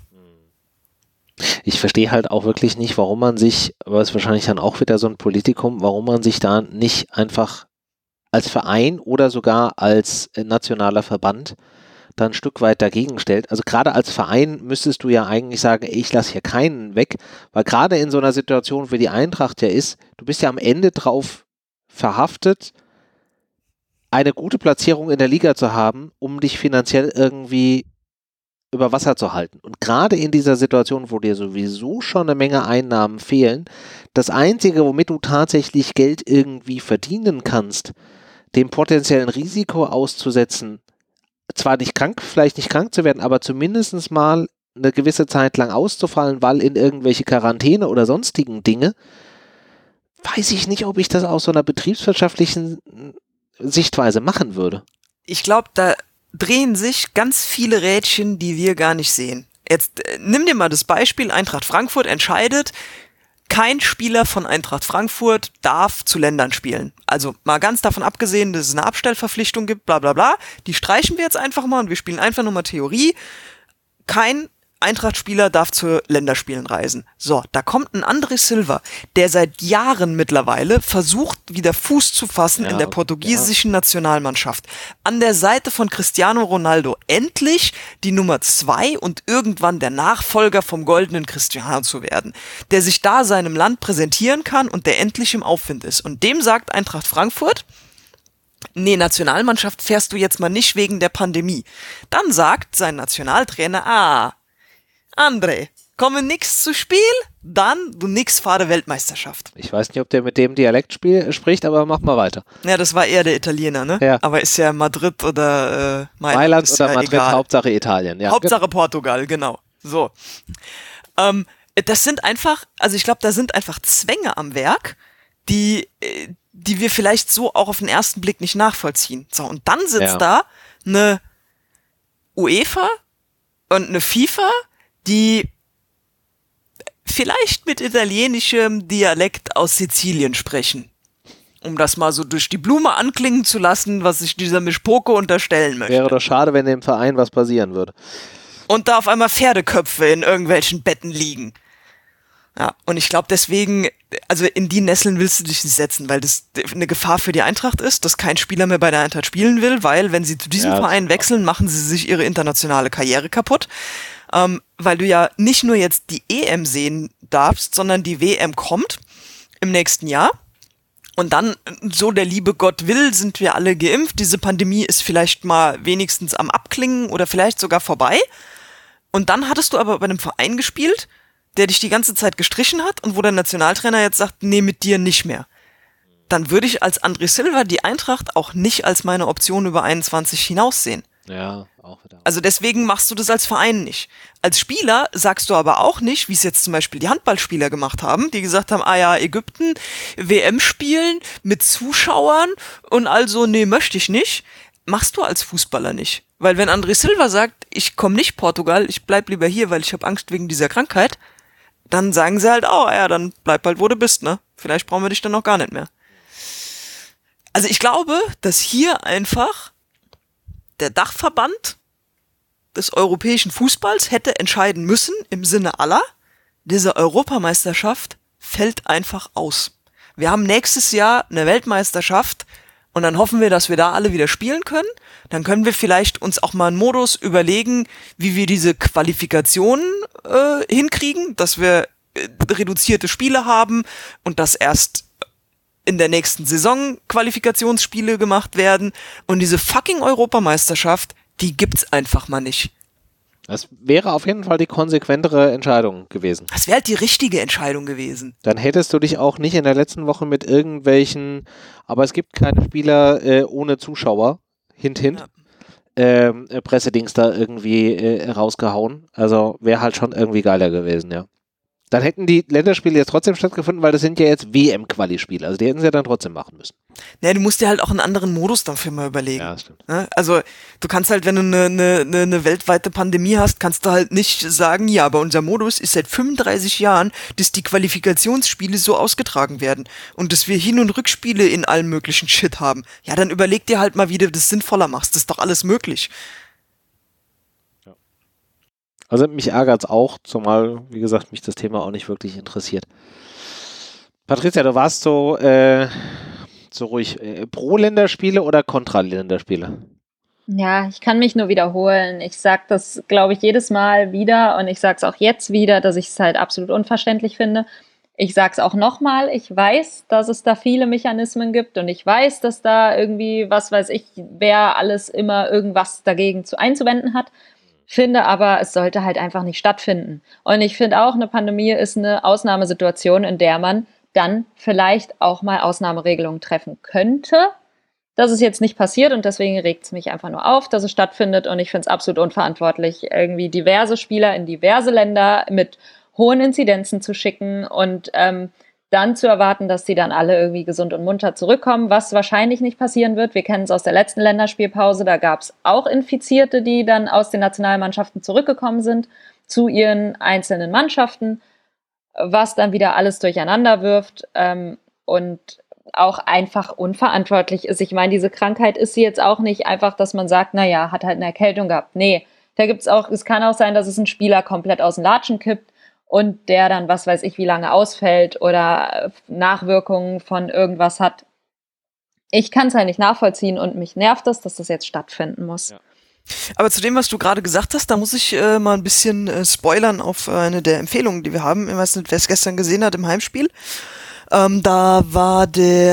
Ich verstehe halt auch wirklich nicht, warum man sich, aber es ist wahrscheinlich dann auch wieder so ein Politikum, warum man sich da nicht einfach als Verein oder sogar als nationaler Verband da ein Stück weit dagegen stellt. Also gerade als Verein müsstest du ja eigentlich sagen, ey, ich lasse hier keinen weg, weil gerade in so einer Situation, wie die Eintracht ja ist, du bist ja am Ende drauf verhaftet, eine gute Platzierung in der Liga zu haben, um dich finanziell irgendwie über Wasser zu halten. Und gerade in dieser Situation, wo dir sowieso schon eine Menge Einnahmen fehlen, das Einzige, womit du tatsächlich Geld irgendwie verdienen kannst, dem potenziellen Risiko auszusetzen, zwar nicht krank, vielleicht nicht krank zu werden, aber zumindest mal eine gewisse Zeit lang auszufallen, weil in irgendwelche Quarantäne oder sonstigen Dinge, weiß ich nicht, ob ich das aus so einer betriebswirtschaftlichen Sichtweise machen würde. Ich glaube, da drehen sich ganz viele Rädchen, die wir gar nicht sehen. Jetzt äh, nimm dir mal das Beispiel, Eintracht Frankfurt entscheidet, kein Spieler von Eintracht Frankfurt darf zu Ländern spielen. Also mal ganz davon abgesehen, dass es eine Abstellverpflichtung gibt, bla bla bla. Die streichen wir jetzt einfach mal und wir spielen einfach nur mal Theorie. Kein Eintracht-Spieler darf zu Länderspielen reisen. So, da kommt ein André Silva, der seit Jahren mittlerweile versucht, wieder Fuß zu fassen Ja, in der portugiesischen ja. Nationalmannschaft. An der Seite von Cristiano Ronaldo endlich die Nummer zwei und irgendwann der Nachfolger vom goldenen Cristiano zu werden, der sich da seinem Land präsentieren kann und der endlich im Aufwind ist. Und dem sagt Eintracht Frankfurt, nee, Nationalmannschaft fährst du jetzt mal nicht wegen der Pandemie. Dann sagt sein Nationaltrainer, ah, André, komme nix zu Spiel, dann du nix fahre Weltmeisterschaft. Ich weiß nicht, ob der mit dem Dialekt spiel, spricht, aber mach mal weiter. Ja, das war eher der Italiener, ne? Ja. Aber ist ja Madrid oder äh, Mailand, Mailand ist oder ja Madrid, egal. Hauptsache Italien. Ja. Hauptsache Portugal, genau. So. Ähm, das sind einfach, also ich glaube, da sind einfach Zwänge am Werk, die, äh, die wir vielleicht so auch auf den ersten Blick nicht nachvollziehen. So, und dann sitzt Ja. da eine UEFA und eine FIFA, die vielleicht mit italienischem Dialekt aus Sizilien sprechen. Um das mal so durch die Blume anklingen zu lassen, was sich dieser Mischpoke unterstellen möchte. Wäre doch schade, wenn dem Verein was passieren würde. Und da auf einmal Pferdeköpfe in irgendwelchen Betten liegen. Ja, und ich glaube deswegen, also in die Nesseln willst du dich nicht setzen, weil das eine Gefahr für die Eintracht ist, dass kein Spieler mehr bei der Eintracht spielen will, weil wenn sie zu diesem Ja, Verein wechseln, machen sie sich ihre internationale Karriere kaputt. Ähm, weil du ja nicht nur jetzt die E M sehen darfst, sondern die W M kommt im nächsten Jahr. Und dann, so der liebe Gott will, sind wir alle geimpft. Diese Pandemie ist vielleicht mal wenigstens am Abklingen oder vielleicht sogar vorbei. Und dann hattest du aber bei einem Verein gespielt, der dich die ganze Zeit gestrichen hat und wo der Nationaltrainer jetzt sagt, nee, mit dir nicht mehr. Dann würde ich als André Silva die Eintracht auch nicht als meine Option über einundzwanzig hinaussehen. Ja, auch wieder. Also deswegen machst du das als Verein nicht. Als Spieler sagst du aber auch nicht, wie es jetzt zum Beispiel die Handballspieler gemacht haben, die gesagt haben, ah ja, Ägypten, W M spielen mit Zuschauern und also, nee, möchte ich nicht. Machst du als Fußballer nicht. Weil wenn André Silva sagt, ich komme nicht Portugal, ich bleib lieber hier, weil ich habe Angst wegen dieser Krankheit, dann sagen sie halt, oh ja, dann bleib halt, wo du bist, ne? Vielleicht brauchen wir dich dann noch gar nicht mehr. Also ich glaube, dass hier einfach der Dachverband des europäischen Fußballs hätte entscheiden müssen, im Sinne aller, diese Europameisterschaft fällt einfach aus. Wir haben nächstes Jahr eine Weltmeisterschaft und dann hoffen wir, dass wir da alle wieder spielen können. Dann können wir vielleicht uns auch mal einen Modus überlegen, wie wir diese Qualifikationen äh, hinkriegen, dass wir äh, reduzierte Spiele haben und dass erst in der nächsten Saison Qualifikationsspiele gemacht werden. Und diese fucking Europameisterschaft, die gibt's einfach mal nicht. Das wäre auf jeden Fall die konsequentere Entscheidung gewesen. Das wäre halt die richtige Entscheidung gewesen. Dann hättest du dich auch nicht in der letzten Woche mit irgendwelchen, aber es gibt keine Spieler äh, ohne Zuschauer, hint, hint, Ja. ähm, äh, Pressedings da irgendwie äh, rausgehauen. Also wäre halt schon irgendwie geiler gewesen, ja. Dann hätten die Länderspiele jetzt trotzdem stattgefunden, weil das sind ja jetzt W M-Quali-Spiele. Also die hätten sie ja dann trotzdem machen müssen. Ja, du musst dir halt auch einen anderen Modus dafür mal überlegen. Ja, das stimmt. Ne? Also du kannst halt, wenn du eine, eine, eine, eine weltweite Pandemie hast, kannst du halt nicht sagen, ja, aber unser Modus ist seit fünfunddreißig Jahren, dass die Qualifikationsspiele so ausgetragen werden und dass wir Hin- und Rückspiele in allem möglichen Shit haben. Ja, dann überleg dir halt mal, wie du das sinnvoller machst. Das ist doch alles möglich. Also mich ärgert es auch, zumal, wie gesagt, mich das Thema auch nicht wirklich interessiert. Patricia, du warst so, äh, so ruhig. Äh, pro Länderspiele oder kontra Länderspiele? Ja, ich kann mich nur wiederholen. Ich sage das, glaube ich, jedes Mal wieder und ich sage es auch jetzt wieder, dass ich es halt absolut unverständlich finde. Ich sage es auch nochmal, ich weiß, dass es da viele Mechanismen gibt und ich weiß, dass da irgendwie, was weiß ich, wer alles immer irgendwas dagegen zu einzuwenden hat. Finde aber, es sollte halt einfach nicht stattfinden. Und ich finde auch, eine Pandemie ist eine Ausnahmesituation, in der man dann vielleicht auch mal Ausnahmeregelungen treffen könnte. Das ist jetzt nicht passiert und deswegen regt es mich einfach nur auf, dass es stattfindet und ich finde es absolut unverantwortlich, irgendwie diverse Spieler in diverse Länder mit hohen Inzidenzen zu schicken und ähm, dann zu erwarten, dass die dann alle irgendwie gesund und munter zurückkommen, was wahrscheinlich nicht passieren wird. Wir kennen es aus der letzten Länderspielpause, da gab es auch Infizierte, die dann aus den Nationalmannschaften zurückgekommen sind zu ihren einzelnen Mannschaften, was dann wieder alles durcheinander wirft ähm, und auch einfach unverantwortlich ist. Ich meine, diese Krankheit ist sie jetzt auch nicht einfach, dass man sagt, naja, hat halt eine Erkältung gehabt. Nee, da gibt's auch, es kann auch sein, dass es ein Spieler komplett aus den Latschen kippt und der dann, was weiß ich, wie lange ausfällt oder Nachwirkungen von irgendwas hat. Ich kann es halt nicht nachvollziehen und mich nervt es, dass das jetzt stattfinden muss. Ja. Aber zu dem, was du gerade gesagt hast, da muss ich äh, mal ein bisschen äh, spoilern auf eine der Empfehlungen, die wir haben. Ich weiß nicht, wer es gestern gesehen hat im Heimspiel. Ähm, da war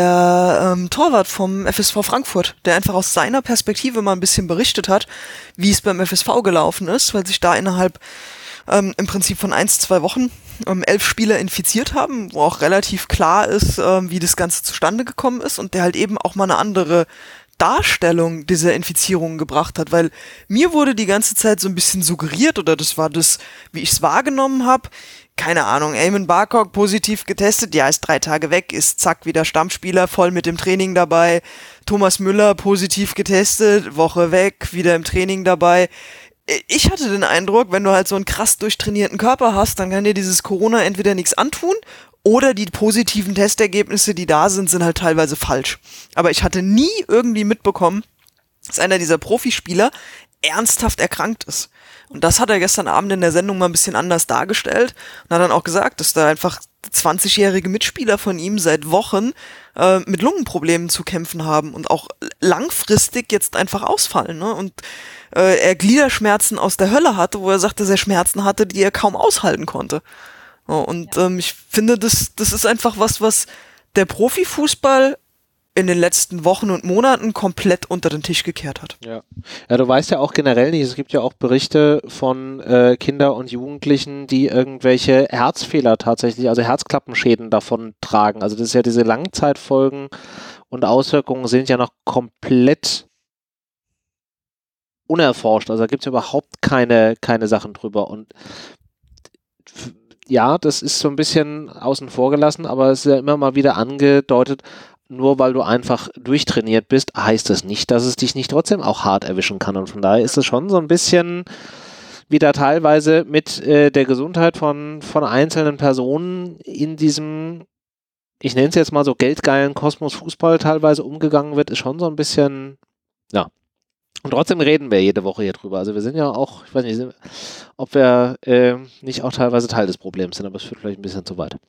der ähm, Torwart vom F S V Frankfurt, der einfach aus seiner Perspektive mal ein bisschen berichtet hat, wie es beim F S V gelaufen ist, weil sich da innerhalb ähm, im Prinzip von eins, zwei Wochen ähm, elf Spieler infiziert haben, wo auch relativ klar ist, ähm, wie das Ganze zustande gekommen ist und der halt eben auch mal eine andere Darstellung dieser Infizierungen gebracht hat, weil mir wurde die ganze Zeit so ein bisschen suggeriert, oder das war das, wie ich es wahrgenommen habe, keine Ahnung, Eamon Barcock positiv getestet, ja, ist drei Tage weg, ist zack wieder Stammspieler, voll mit dem Training dabei, Thomas Müller positiv getestet, Woche weg, wieder im Training dabei. Ich hatte den Eindruck, wenn du halt so einen krass durchtrainierten Körper hast, dann kann dir dieses Corona entweder nichts antun oder die positiven Testergebnisse, die da sind, sind halt teilweise falsch. Aber ich hatte nie irgendwie mitbekommen, dass einer dieser Profispieler ernsthaft erkrankt ist. Und das hat er gestern Abend in der Sendung mal ein bisschen anders dargestellt und hat dann auch gesagt, dass da einfach zwanzigjährige Mitspieler von ihm seit Wochen äh, mit Lungenproblemen zu kämpfen haben und auch langfristig jetzt einfach ausfallen, ne? Und äh, er Gliederschmerzen aus der Hölle hatte, wo er sagte, dass er Schmerzen hatte, die er kaum aushalten konnte. Oh, und ja. ähm, ich finde, das, das ist einfach was, was der Profifußball in den letzten Wochen und Monaten komplett unter den Tisch gekehrt hat. Ja, ja, du weißt ja auch generell nicht, es gibt ja auch Berichte von äh, Kindern und Jugendlichen, die irgendwelche Herzfehler tatsächlich, also Herzklappenschäden davon tragen. Also das ist ja diese Langzeitfolgen und Auswirkungen sind ja noch komplett unerforscht. Also da gibt es überhaupt keine, keine Sachen drüber. Und ja, das ist so ein bisschen außen vor gelassen, aber es ist ja immer mal wieder angedeutet, nur weil du einfach durchtrainiert bist, heißt es nicht, dass es dich nicht trotzdem auch hart erwischen kann. Und von daher ist es schon so ein bisschen wieder teilweise mit äh, der Gesundheit von, von einzelnen Personen in diesem, ich nenne es jetzt mal so geldgeilen Kosmos Fußball teilweise umgegangen wird, ist schon so ein bisschen, ja. Und trotzdem reden wir jede Woche hier drüber. Also wir sind ja auch, ich weiß nicht, ob wir äh, nicht auch teilweise Teil des Problems sind, aber es führt vielleicht ein bisschen zu weit.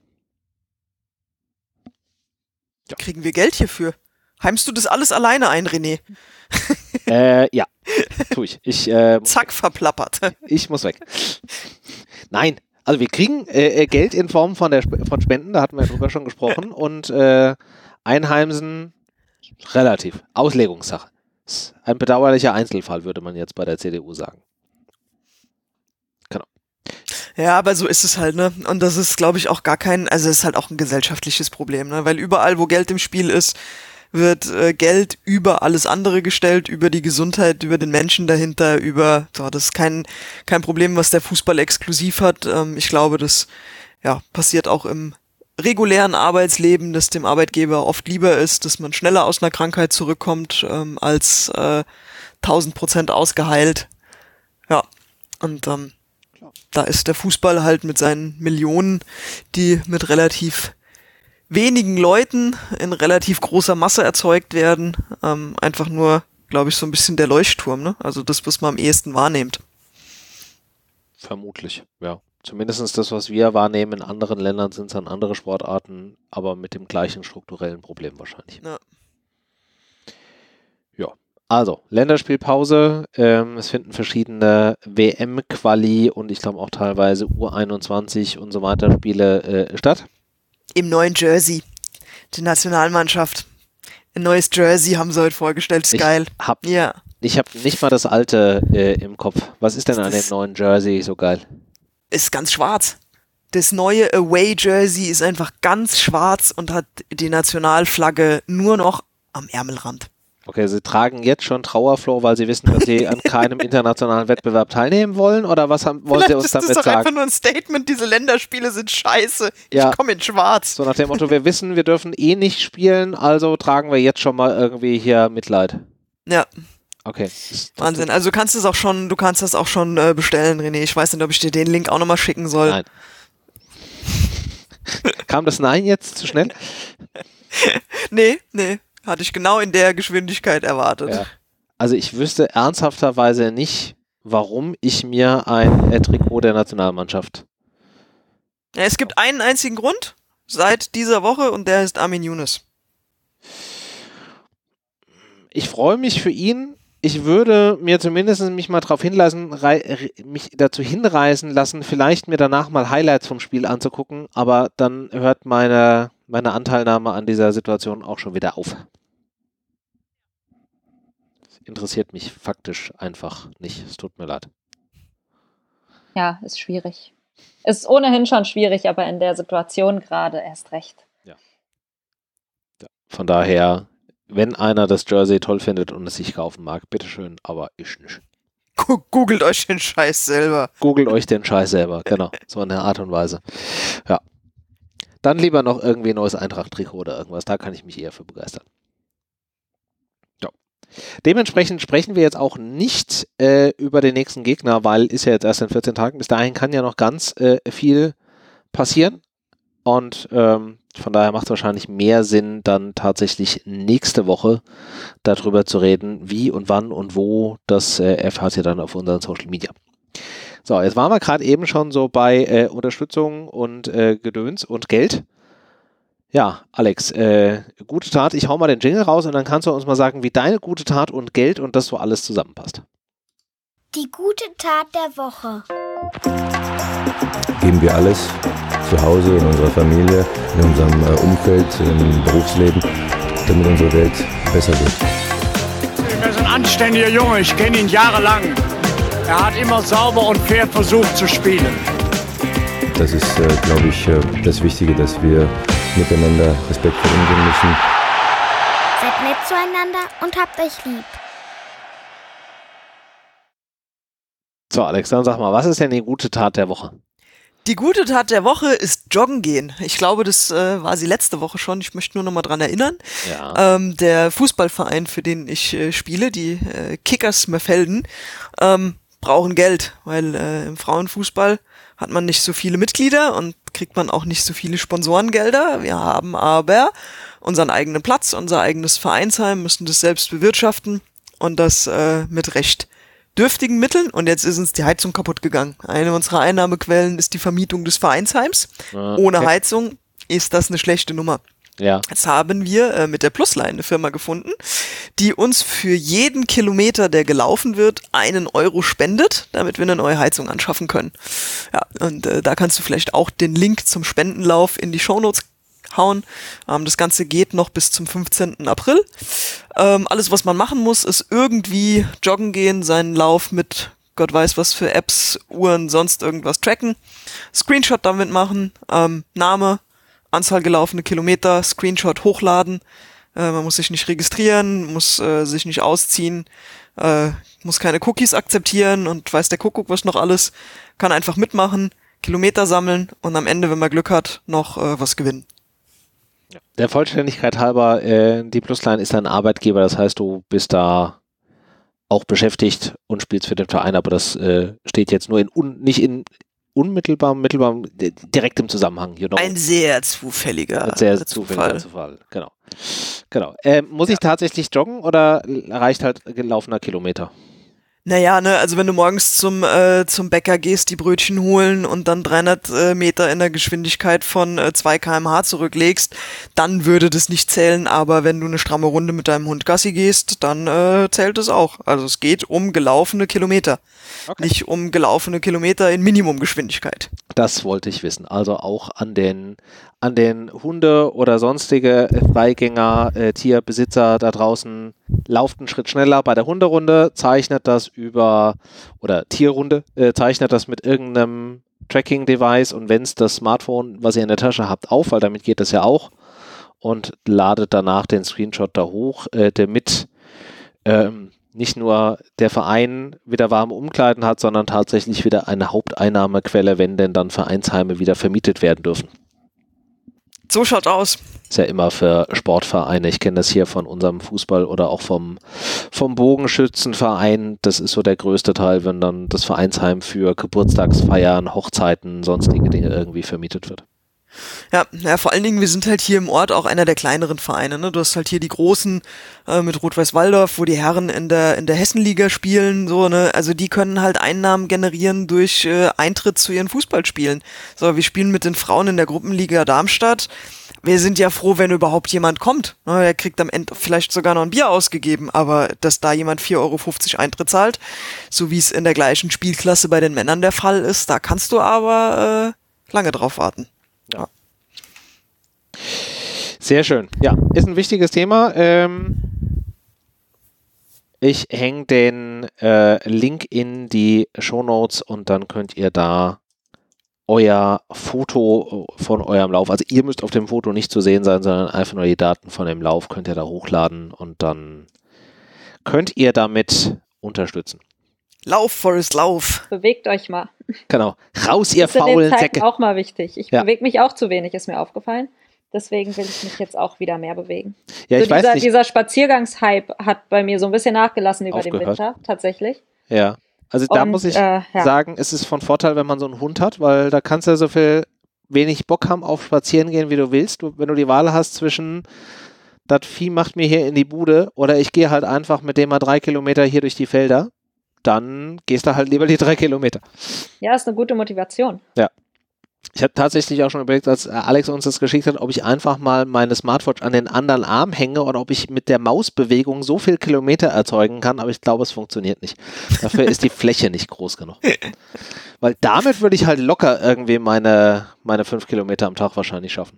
Ja. Kriegen wir Geld hierfür? Heimst du das alles alleine ein, René? Äh, ja, tue ich. ich äh, Zack, verplappert. Ich muss weg. Nein, also wir kriegen äh, Geld in Form von, der Sp- von Spenden, da hatten wir ja drüber schon gesprochen, und äh, Einheimsen relativ. Auslegungssache. Ist ein bedauerlicher Einzelfall, würde man jetzt bei der C D U sagen. Genau. Ja, aber so ist es halt, ne? Und das ist, glaube ich, auch gar kein, also es ist halt auch ein gesellschaftliches Problem, ne? Weil überall, wo Geld im Spiel ist, wird äh, Geld über alles andere gestellt, über die Gesundheit, über den Menschen dahinter, über, so, das ist kein, kein Problem, was der Fußball exklusiv hat. Ähm, ich glaube, das, ja, passiert auch im regulären Arbeitsleben, dass dem Arbeitgeber oft lieber ist, dass man schneller aus einer Krankheit zurückkommt, ähm, als äh, tausend Prozent ausgeheilt. Ja, und ähm, da ist der Fußball halt mit seinen Millionen, die mit relativ wenigen Leuten in relativ großer Masse erzeugt werden, ähm, einfach nur, glaube ich, so ein bisschen der Leuchtturm, ne? Also das, was man am ehesten wahrnimmt. Vermutlich, ja. Zumindest das, was wir wahrnehmen in anderen Ländern, sind es dann andere Sportarten, aber mit dem gleichen strukturellen Problem wahrscheinlich. Ja. Ja, also Länderspielpause, ähm, es finden verschiedene W M-Quali und ich glaube auch teilweise U einundzwanzig und so weiter Spiele äh, statt. Im neuen Jersey, die Nationalmannschaft. Ein neues Jersey haben sie heute vorgestellt, ist ich geil. Hab, ja. Ich habe nicht mal das alte äh, im Kopf. Was ist denn an dem neuen Jersey so geil? Ist ganz schwarz. Das neue Away-Jersey ist einfach ganz schwarz und hat die Nationalflagge nur noch am Ärmelrand. Okay, Sie tragen jetzt schon Trauerflor, weil Sie wissen, dass Sie an keinem internationalen Wettbewerb teilnehmen wollen? Oder was haben, wollen Vielleicht Sie uns ist damit das doch sagen? einfach nur ein Statement, diese Länderspiele sind scheiße. Ja. Ich komme in schwarz. So nach dem Motto, wir wissen, wir dürfen eh nicht spielen, also tragen wir jetzt schon mal irgendwie hier Mitleid. Ja, Okay. Wahnsinn. Also du kannst es auch schon, du kannst das auch schon äh, bestellen, René. Ich weiß nicht, ob ich dir den Link auch nochmal schicken soll. Nein. Kam das Nein jetzt zu schnell? Nee, nee. Hatte ich genau in der Geschwindigkeit erwartet. Ja. Also ich wüsste ernsthafterweise nicht, warum ich mir ein äh, Trikot der Nationalmannschaft. Ja, es gibt einen einzigen Grund seit dieser Woche und der ist Armin Younes. Ich freue mich für ihn. Ich würde mir zumindest mich mal darauf hinlassen, rei- mich dazu hinreißen lassen, vielleicht mir danach mal Highlights vom Spiel anzugucken, aber dann hört meine, meine Anteilnahme an dieser Situation auch schon wieder auf. Das interessiert mich faktisch einfach nicht. Es tut mir leid. Ja, ist schwierig. Ist ohnehin schon schwierig, aber in der Situation gerade erst recht. Ja. Von daher, wenn einer das Jersey toll findet und es sich kaufen mag, bitteschön, aber ich nicht. Googelt euch den Scheiß selber. Googelt euch den Scheiß selber, genau, so in der Art und Weise. Ja. Dann lieber noch irgendwie ein neues Eintracht-Trikot oder irgendwas, da kann ich mich eher für begeistern. Ja. Dementsprechend sprechen wir jetzt auch nicht äh, über den nächsten Gegner, weil ist ja jetzt erst in vierzehn Tagen, bis dahin kann ja noch ganz äh, viel passieren und ähm, von daher macht es wahrscheinlich mehr Sinn, dann tatsächlich nächste Woche darüber zu reden, wie und wann und wo. Das äh, erfahrt ihr dann auf unseren Social Media. So, jetzt waren wir gerade eben schon so bei äh, Unterstützung und äh, Gedöns und Geld. Ja, Alex, äh, gute Tat. Ich hau mal den Jingle raus und dann kannst du uns mal sagen, wie deine gute Tat und Geld und das so alles zusammenpasst. Die gute Tat der Woche. Geben wir alles zu Hause, in unserer Familie, in unserem äh, Umfeld, im Berufsleben, damit unsere Welt besser wird. Er ist ein anständiger Junge, ich kenne ihn jahrelang. Er hat immer sauber und fair versucht zu spielen. Das ist, äh, glaube ich, äh, das Wichtige, dass wir miteinander respektvoll umgehen müssen. Seid nett zueinander und habt euch lieb. So, Alex, dann sag mal, was ist denn die gute Tat der Woche? Die gute Tat der Woche ist Joggen gehen. Ich glaube, das äh, war sie letzte Woche schon. Ich möchte nur noch mal dran erinnern. Ja. Ähm, der Fußballverein, für den ich äh, spiele, die äh, Kickers Merfelden, ähm, brauchen Geld, weil äh, im Frauenfußball hat man nicht so viele Mitglieder und kriegt man auch nicht so viele Sponsorengelder. Wir haben aber unseren eigenen Platz, unser eigenes Vereinsheim, müssen das selbst bewirtschaften und das äh, mit recht dürftigen Mitteln, und jetzt ist uns die Heizung kaputt gegangen. Eine unserer Einnahmequellen ist die Vermietung des Vereinsheims. Ah, Ohne okay. Heizung ist das eine schlechte Nummer. Ja. Jetzt haben wir äh, mit der Plusline eine Firma gefunden, die uns für jeden Kilometer, der gelaufen wird, einen Euro spendet, damit wir eine neue Heizung anschaffen können. Ja, und äh, da kannst du vielleicht auch den Link zum Spendenlauf in die Shownotes hauen. Ähm, das Ganze geht noch bis zum fünfzehnten April. Ähm, alles, was man machen muss, ist irgendwie joggen gehen, seinen Lauf mit Gott weiß was für Apps, Uhren, sonst irgendwas tracken, Screenshot damit machen, ähm, Name, Anzahl gelaufene Kilometer, Screenshot hochladen. Äh, man muss sich nicht registrieren, muss äh, sich nicht ausziehen, äh, muss keine Cookies akzeptieren und weiß der Kuckuck was noch alles. Kann einfach mitmachen, Kilometer sammeln und am Ende, wenn man Glück hat, noch äh, was gewinnen. Der Vollständigkeit halber, äh, die Plusline ist ein Arbeitgeber, das heißt, du bist da auch beschäftigt und spielst für den Verein, aber das äh, steht jetzt nur in un, nicht in unmittelbarem, mittelbarem, direktem Zusammenhang. You know. Ein sehr zufälliger Ein sehr Zufall. zufälliger Zufall. Genau. Genau. Äh, muss ich tatsächlich joggen oder reicht halt gelaufener Kilometer? Naja, ne, also wenn du morgens zum äh, zum Bäcker gehst, die Brötchen holen und dann dreihundert äh, Meter in der Geschwindigkeit von äh, zwei Kilometer pro Stunde zurücklegst, dann würde das nicht zählen, aber wenn du eine stramme Runde mit deinem Hund Gassi gehst, dann äh, zählt es auch. Also es geht um gelaufene Kilometer, Okay. nicht um gelaufene Kilometer in Minimumgeschwindigkeit. Das wollte ich wissen. Also auch an den, an den Hunde oder sonstige Beigänger, äh, Tierbesitzer da draußen, lauft einen Schritt schneller bei der Hunderunde, zeichnet das über, oder Tierrunde, äh, zeichnet das mit irgendeinem Tracking-Device und wenn es das Smartphone, was ihr in der Tasche habt, auf, weil damit geht das ja auch, und ladet danach den Screenshot da hoch, äh, der mit ähm, nicht nur der Verein wieder warme Umkleiden hat, sondern tatsächlich wieder eine Haupteinnahmequelle, wenn denn dann Vereinsheime wieder vermietet werden dürfen. So schaut aus. Ist ja immer für Sportvereine. Ich kenne das hier von unserem Fußball oder auch vom, vom Bogenschützenverein. Das ist so der größte Teil, wenn dann das Vereinsheim für Geburtstagsfeiern, Hochzeiten, sonstige Dinge irgendwie vermietet wird. Ja, ja, vor allen Dingen, wir sind halt hier im Ort auch einer der kleineren Vereine, ne? Du hast halt hier die großen äh, mit Rot-Weiß-Walldorf, wo die Herren in der in der Hessenliga spielen, so, ne? Also die können halt Einnahmen generieren durch äh, Eintritt zu ihren Fußballspielen. So, wir spielen mit den Frauen in der Gruppenliga Darmstadt. Wir sind ja froh, wenn überhaupt jemand kommt. Ne? Er kriegt am Ende vielleicht sogar noch ein Bier ausgegeben, aber dass da jemand vier Euro fünfzig Eintritt zahlt, so wie es in der gleichen Spielklasse bei den Männern der Fall ist, da kannst du aber äh, lange drauf warten. Ja. Sehr schön. Ja, ist ein wichtiges Thema. Ähm, ich hänge den äh, Link in die Shownotes und dann könnt ihr da euer Foto von eurem Lauf, also ihr müsst auf dem Foto nicht zu sehen sein, sondern einfach nur die Daten von dem Lauf könnt ihr da hochladen und dann könnt ihr damit unterstützen. Lauf, Forrest, lauf. Bewegt euch mal. Genau. Raus, ihr Das ist in faulen den Zeiten Säcke. auch mal wichtig. Ich Ja. bewege mich auch zu wenig, ist mir aufgefallen. Deswegen will ich mich jetzt auch wieder mehr bewegen. Ja, so ich weiß dieser, nicht. dieser Spaziergangshype hat bei mir so ein bisschen nachgelassen über Aufgehört. den Winter, tatsächlich. Ja. Also da Und, muss ich äh, ja. sagen, es ist von Vorteil, wenn man so einen Hund hat, weil da kannst du so viel wenig Bock haben auf Spazieren gehen, wie du willst. Du, wenn du die Wahl hast zwischen das Vieh macht mir hier in die Bude oder ich gehe halt einfach mit dem mal drei Kilometer hier durch die Felder, dann gehst du halt lieber die drei Kilometer. Ja, ist eine gute Motivation. Ja. Ich habe tatsächlich auch schon überlegt, als Alex uns das geschickt hat, ob ich einfach mal meine Smartwatch an den anderen Arm hänge oder ob ich mit der Mausbewegung so viel Kilometer erzeugen kann, aber ich glaube, es funktioniert nicht. Dafür ist die Fläche nicht groß genug. Weil damit würde ich halt locker irgendwie meine, meine fünf Kilometer am Tag wahrscheinlich schaffen.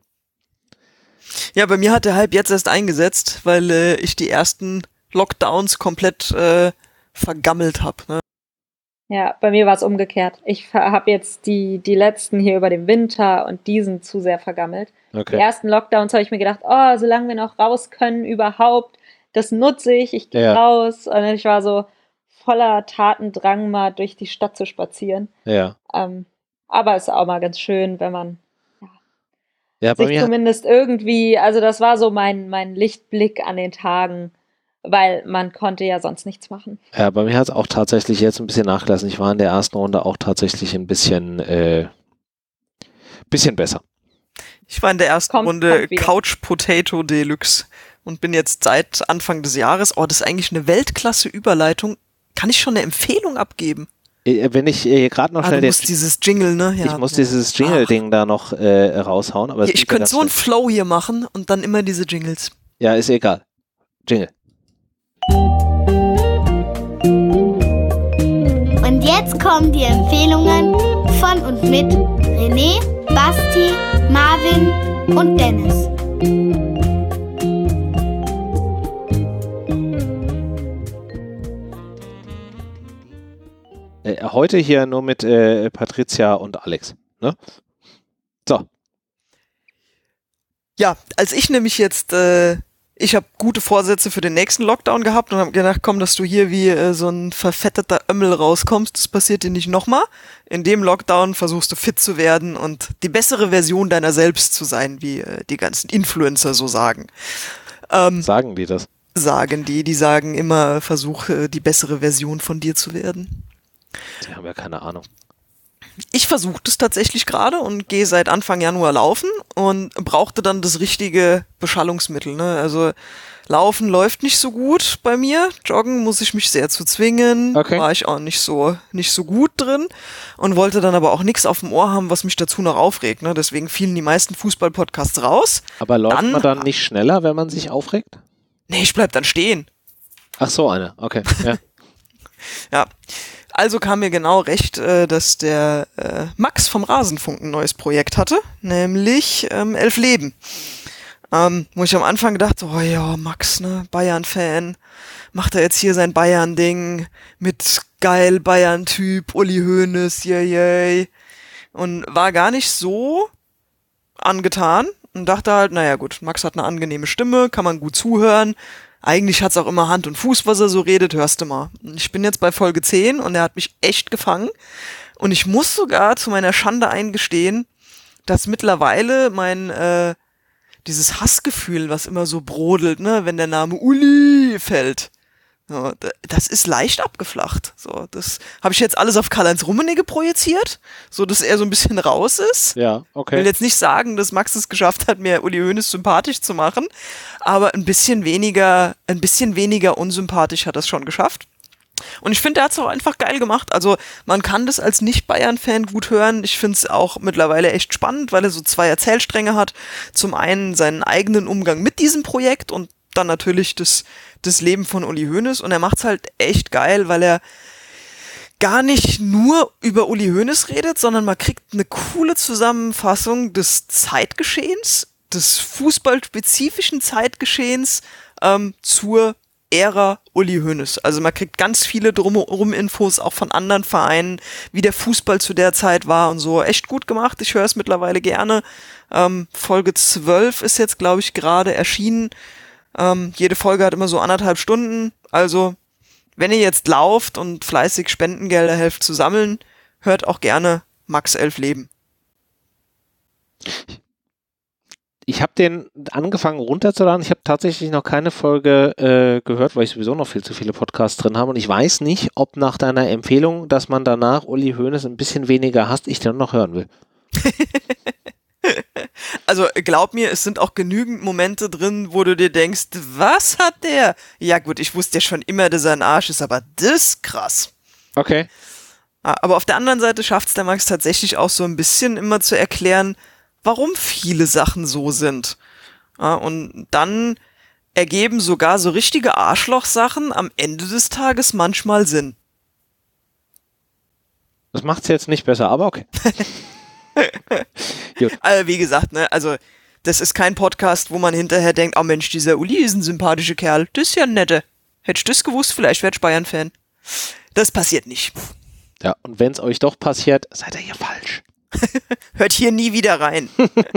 Ja, bei mir hat der Hype jetzt erst eingesetzt, weil äh, ich die ersten Lockdowns komplett äh, vergammelt habe. Ne? Ja, bei mir war es umgekehrt. Ich habe jetzt die, die letzten hier über den Winter und diesen zu sehr vergammelt. Okay. Die ersten Lockdowns habe ich mir gedacht, oh, solange wir noch raus können überhaupt, das nutze ich, ich gehe Ja. raus. Und ich war so voller Tatendrang, mal durch die Stadt zu spazieren. Ja. Ähm, aber es ist auch mal ganz schön, wenn man Ja, bei sich mir, zumindest irgendwie, also das war so mein, mein Lichtblick an den Tagen, weil man konnte ja sonst nichts machen. ja, bei mir hat es auch tatsächlich jetzt ein bisschen nachgelassen. Ich war in der ersten Runde auch tatsächlich ein bisschen, äh, bisschen besser. Ich war in der ersten Kommt- Runde kommt wieder. Couch Potato Deluxe und bin jetzt seit Anfang des Jahres, oh, das ist eigentlich eine Weltklasse-Überleitung. Kann ich schon eine Empfehlung abgeben? Äh, Wenn ich äh, gerade noch Ah, schnell du den, musst dieses Jingle, ne? Ja. ich muss dieses Jingle-Ding da noch äh, raushauen. Aber es Ja, ich ist ja könnte ganz so einen schön. Flow hier machen und dann immer diese Jingles. Ja, ist egal. Jingle. Und jetzt kommen die Empfehlungen von und mit René, Basti, Marvin und Dennis. Äh, heute hier nur mit äh, Patricia und Alex. Ne? So. Ja, als ich nämlich jetzt, äh, ich habe gute Vorsätze für den nächsten Lockdown gehabt und habe gedacht, komm, dass du hier wie äh, so ein verfetteter Ömmel rauskommst, das passiert dir nicht nochmal. In dem Lockdown versuchst du fit zu werden und die bessere Version deiner selbst zu sein, wie äh, die ganzen Influencer so sagen. Ähm, Sagen die das? sagen die, die sagen immer, versuch äh, die bessere Version von dir zu werden. Die haben ja keine Ahnung. Ich versuche das tatsächlich gerade und gehe seit Anfang Januar laufen und brauchte dann das richtige Beschallungsmittel. Ne? Also Laufen läuft nicht so gut bei mir, Joggen muss ich mich sehr zu zwingen, Okay. war ich auch nicht so nicht so gut drin und wollte dann aber auch nichts auf dem Ohr haben, was mich dazu noch aufregt. Ne? Deswegen fielen die meisten Fußball-Podcasts raus. Aber läuft Dann- man dann nicht schneller, wenn man sich aufregt? Nee, ich bleib dann stehen. Ach so, eine. Okay. Ja. Ja, also kam mir genau recht, äh, dass der äh, Max vom Rasenfunk ein neues Projekt hatte, nämlich ähm, Elf Leben. Ähm, wo ich am Anfang gedacht, oh ja, Max, ne, Bayern-Fan, macht er jetzt hier sein Bayern-Ding mit geil Bayern-Typ, Uli Hoeneß, yay, yay. Und war gar nicht so angetan und dachte halt, naja gut, Max hat eine angenehme Stimme, kann man gut zuhören, eigentlich hat's auch immer Hand und Fuß, was er so redet, hörst du mal. Ich bin jetzt bei Folge zehn und er hat mich echt gefangen. Und ich muss sogar zu meiner Schande eingestehen, dass mittlerweile mein, äh, dieses Hassgefühl, was immer so brodelt, ne, wenn der Name Uli fällt, so, das ist leicht abgeflacht. So, das habe ich jetzt alles auf Karl-Heinz Rummenigge projiziert, so dass er so ein bisschen raus ist. Ja, okay. Ich will jetzt nicht sagen, dass Max es geschafft hat, mir Uli Hoeneß sympathisch zu machen, aber ein bisschen weniger, ein bisschen weniger unsympathisch hat das schon geschafft. Und ich finde, er hat es auch einfach geil gemacht. Also man kann das als Nicht-Bayern-Fan gut hören. Ich finde es auch mittlerweile echt spannend, weil er so zwei Erzählstränge hat. Zum einen seinen eigenen Umgang mit diesem Projekt und dann natürlich das, das Leben von Uli Hoeneß. Und er macht es halt echt geil, weil er gar nicht nur über Uli Hoeneß redet, sondern man kriegt eine coole Zusammenfassung des Zeitgeschehens, des fußballspezifischen Zeitgeschehens ähm, zur Ära Uli Hoeneß. Also man kriegt ganz viele drumherum Infos, auch von anderen Vereinen, wie der Fußball zu der Zeit war und so. Echt gut gemacht, ich höre es mittlerweile gerne. Ähm, Folge zwölf ist jetzt, glaube ich, gerade erschienen. Ähm, jede Folge hat immer so anderthalb Stunden. Also, wenn ihr jetzt lauft und fleißig Spendengelder helft zu sammeln, hört auch gerne Max Elf Leben. Ich habe den angefangen runterzuladen. Ich habe tatsächlich noch keine Folge äh, gehört, weil ich sowieso noch viel zu viele Podcasts drin habe. Und ich weiß nicht, ob nach deiner Empfehlung, dass man danach Uli Hoeneß ein bisschen weniger hasst, ich den noch hören will. Also glaub mir, es sind auch genügend Momente drin, wo du dir denkst, was hat der? Ja gut, ich wusste ja schon immer, dass er ein Arsch ist, aber das ist krass. Okay. Aber auf der anderen Seite schafft es der Max tatsächlich auch so ein bisschen immer zu erklären, warum viele Sachen so sind. Ja, und dann ergeben sogar so richtige Arschloch-Sachen am Ende des Tages manchmal Sinn. Das macht es jetzt nicht besser, aber okay. Gut. Also wie gesagt, ne, also das ist kein Podcast, wo man hinterher denkt, oh Mensch, dieser Uli ist ein sympathischer Kerl, das ist ja ein netter. Hättest du das gewusst, vielleicht wärst du Bayern-Fan. Das passiert nicht. Ja, und wenn es euch doch passiert, seid ihr hier falsch. Hört hier nie wieder rein.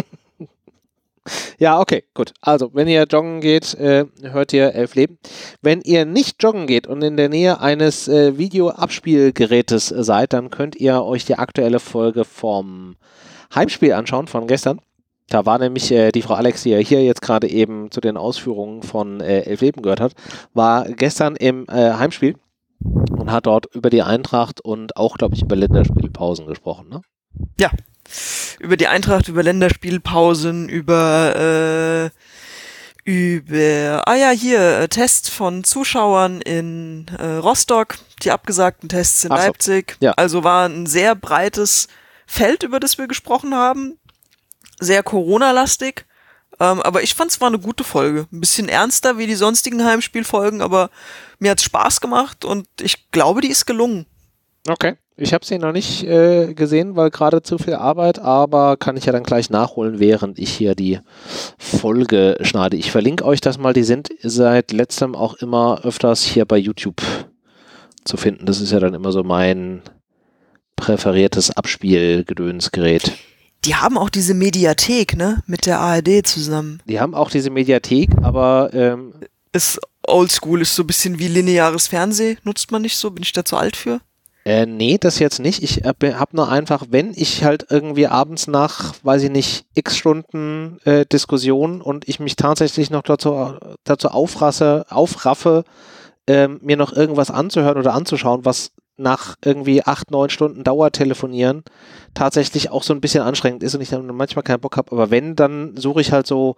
Ja, okay, gut. Also, wenn ihr joggen geht, äh, hört ihr Elf Leben. Wenn ihr nicht joggen geht und in der Nähe eines äh, Videoabspielgerätes seid, dann könnt ihr euch die aktuelle Folge vom Heimspiel anschauen von gestern. Da war nämlich äh, die Frau Alex, die ja hier jetzt gerade eben zu den Ausführungen von äh, Elf Leben gehört hat, war gestern im äh, Heimspiel und hat dort über die Eintracht und auch, glaube ich, über Länderspielpausen gesprochen, ne? Ja, über die Eintracht, über Länderspielpausen, über, äh, über, ah ja, hier, äh, Test von Zuschauern in äh, Rostock, die abgesagten Tests in Ach so. Leipzig. Ja. Also war ein sehr breites Feld, über das wir gesprochen haben. Sehr Corona-lastig. Ähm, aber ich fand es war eine gute Folge. Ein bisschen ernster wie die sonstigen Heimspielfolgen, aber mir hat's Spaß gemacht und ich glaube, die ist gelungen. Okay. Ich habe sie noch nicht äh, gesehen, weil gerade zu viel Arbeit, aber kann ich ja dann gleich nachholen, während ich hier die Folge schneide. Ich verlinke euch das mal, die sind seit letztem auch immer öfters hier bei YouTube zu finden. Das ist ja dann immer so mein präferiertes Abspielgedönsgerät. Die haben auch diese Mediathek, ne, mit der A R D zusammen. Die haben auch diese Mediathek, aber ähm, Ist oldschool, ist so ein bisschen wie lineares Fernsehen. Nutzt man nicht so? Bin ich da zu alt für? Äh, nee, das jetzt nicht. Ich habe hab nur einfach, wenn ich halt irgendwie abends nach, weiß ich nicht, x Stunden äh, Diskussion und ich mich tatsächlich noch dazu, dazu aufrasse, aufraffe, ähm, mir noch irgendwas anzuhören oder anzuschauen, was nach irgendwie acht, neun Stunden Dauertelefonieren tatsächlich auch so ein bisschen anstrengend ist und ich dann manchmal keinen Bock habe. Aber wenn, dann suche ich halt so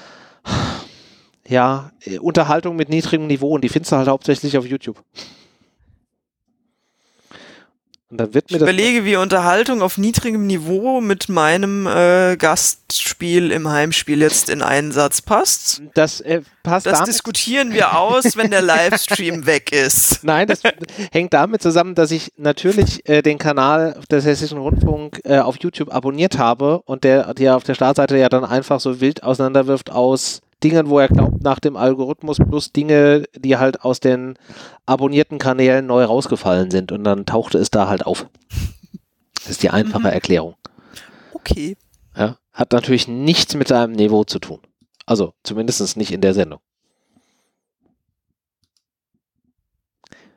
ja, Unterhaltung mit niedrigem Niveau und die findest du halt hauptsächlich auf YouTube. Und dann wird mir Ich das überlege, wie Unterhaltung auf niedrigem Niveau mit meinem äh, Gastspiel im Heimspiel jetzt in einen Satz passt. Das äh, passt Das damit. diskutieren wir aus, wenn der Livestream weg ist. Nein, das hängt damit zusammen, dass ich natürlich äh, den Kanal des Hessischen Rundfunk äh, auf YouTube abonniert habe und der, der auf der Startseite ja dann einfach so wild auseinanderwirft aus Dingen, wo er glaubt, nach dem Algorithmus plus Dinge, die halt aus den abonnierten Kanälen neu rausgefallen sind und dann tauchte es da halt auf. Das ist die einfache Mhm. Erklärung. Okay. Ja, hat natürlich nichts mit seinem Niveau zu tun. Also zumindest nicht in der Sendung.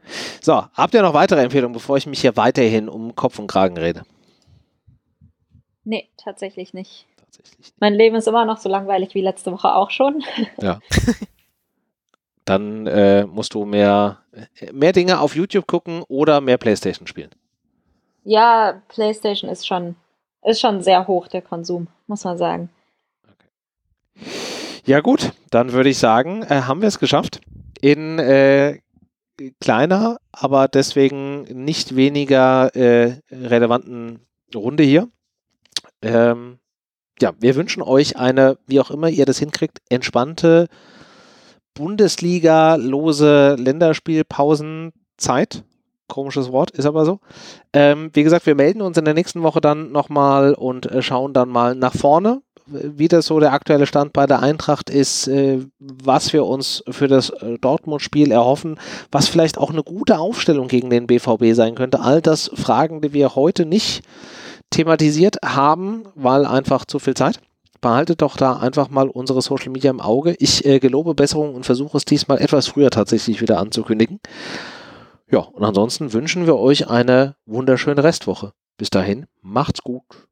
So, habt ihr noch weitere Empfehlungen, bevor ich mich hier weiterhin um Kopf und Kragen rede? Nee, tatsächlich nicht. Tatsächlich nicht. Mein Leben ist immer noch so langweilig wie letzte Woche auch schon. Ja. Dann äh, musst du mehr, mehr Dinge auf YouTube gucken oder mehr PlayStation spielen. Ja, PlayStation ist schon, ist schon sehr hoch, der Konsum, muss man sagen. Ja gut, dann würde ich sagen, äh, haben wir es geschafft. In äh, kleiner, aber deswegen nicht weniger äh, relevanten Runde hier. Ähm, ja, wir wünschen euch eine, wie auch immer ihr das hinkriegt, entspannte Bundesliga-lose Länderspielpausenzeit. Komisches Wort, ist aber so. Ähm, wie gesagt, wir melden uns in der nächsten Woche dann nochmal und äh, schauen dann mal nach vorne, wie das so der aktuelle Stand bei der Eintracht ist, äh, was wir uns für das äh, Dortmund-Spiel erhoffen, was vielleicht auch eine gute Aufstellung gegen den B V B sein könnte. All das Fragen, die wir heute nicht thematisiert haben, weil einfach zu viel Zeit. Behaltet doch da einfach mal unsere Social Media im Auge. Ich äh, gelobe Besserung und versuche es diesmal etwas früher tatsächlich wieder anzukündigen. Ja, und ansonsten wünschen wir euch eine wunderschöne Restwoche. Bis dahin, macht's gut.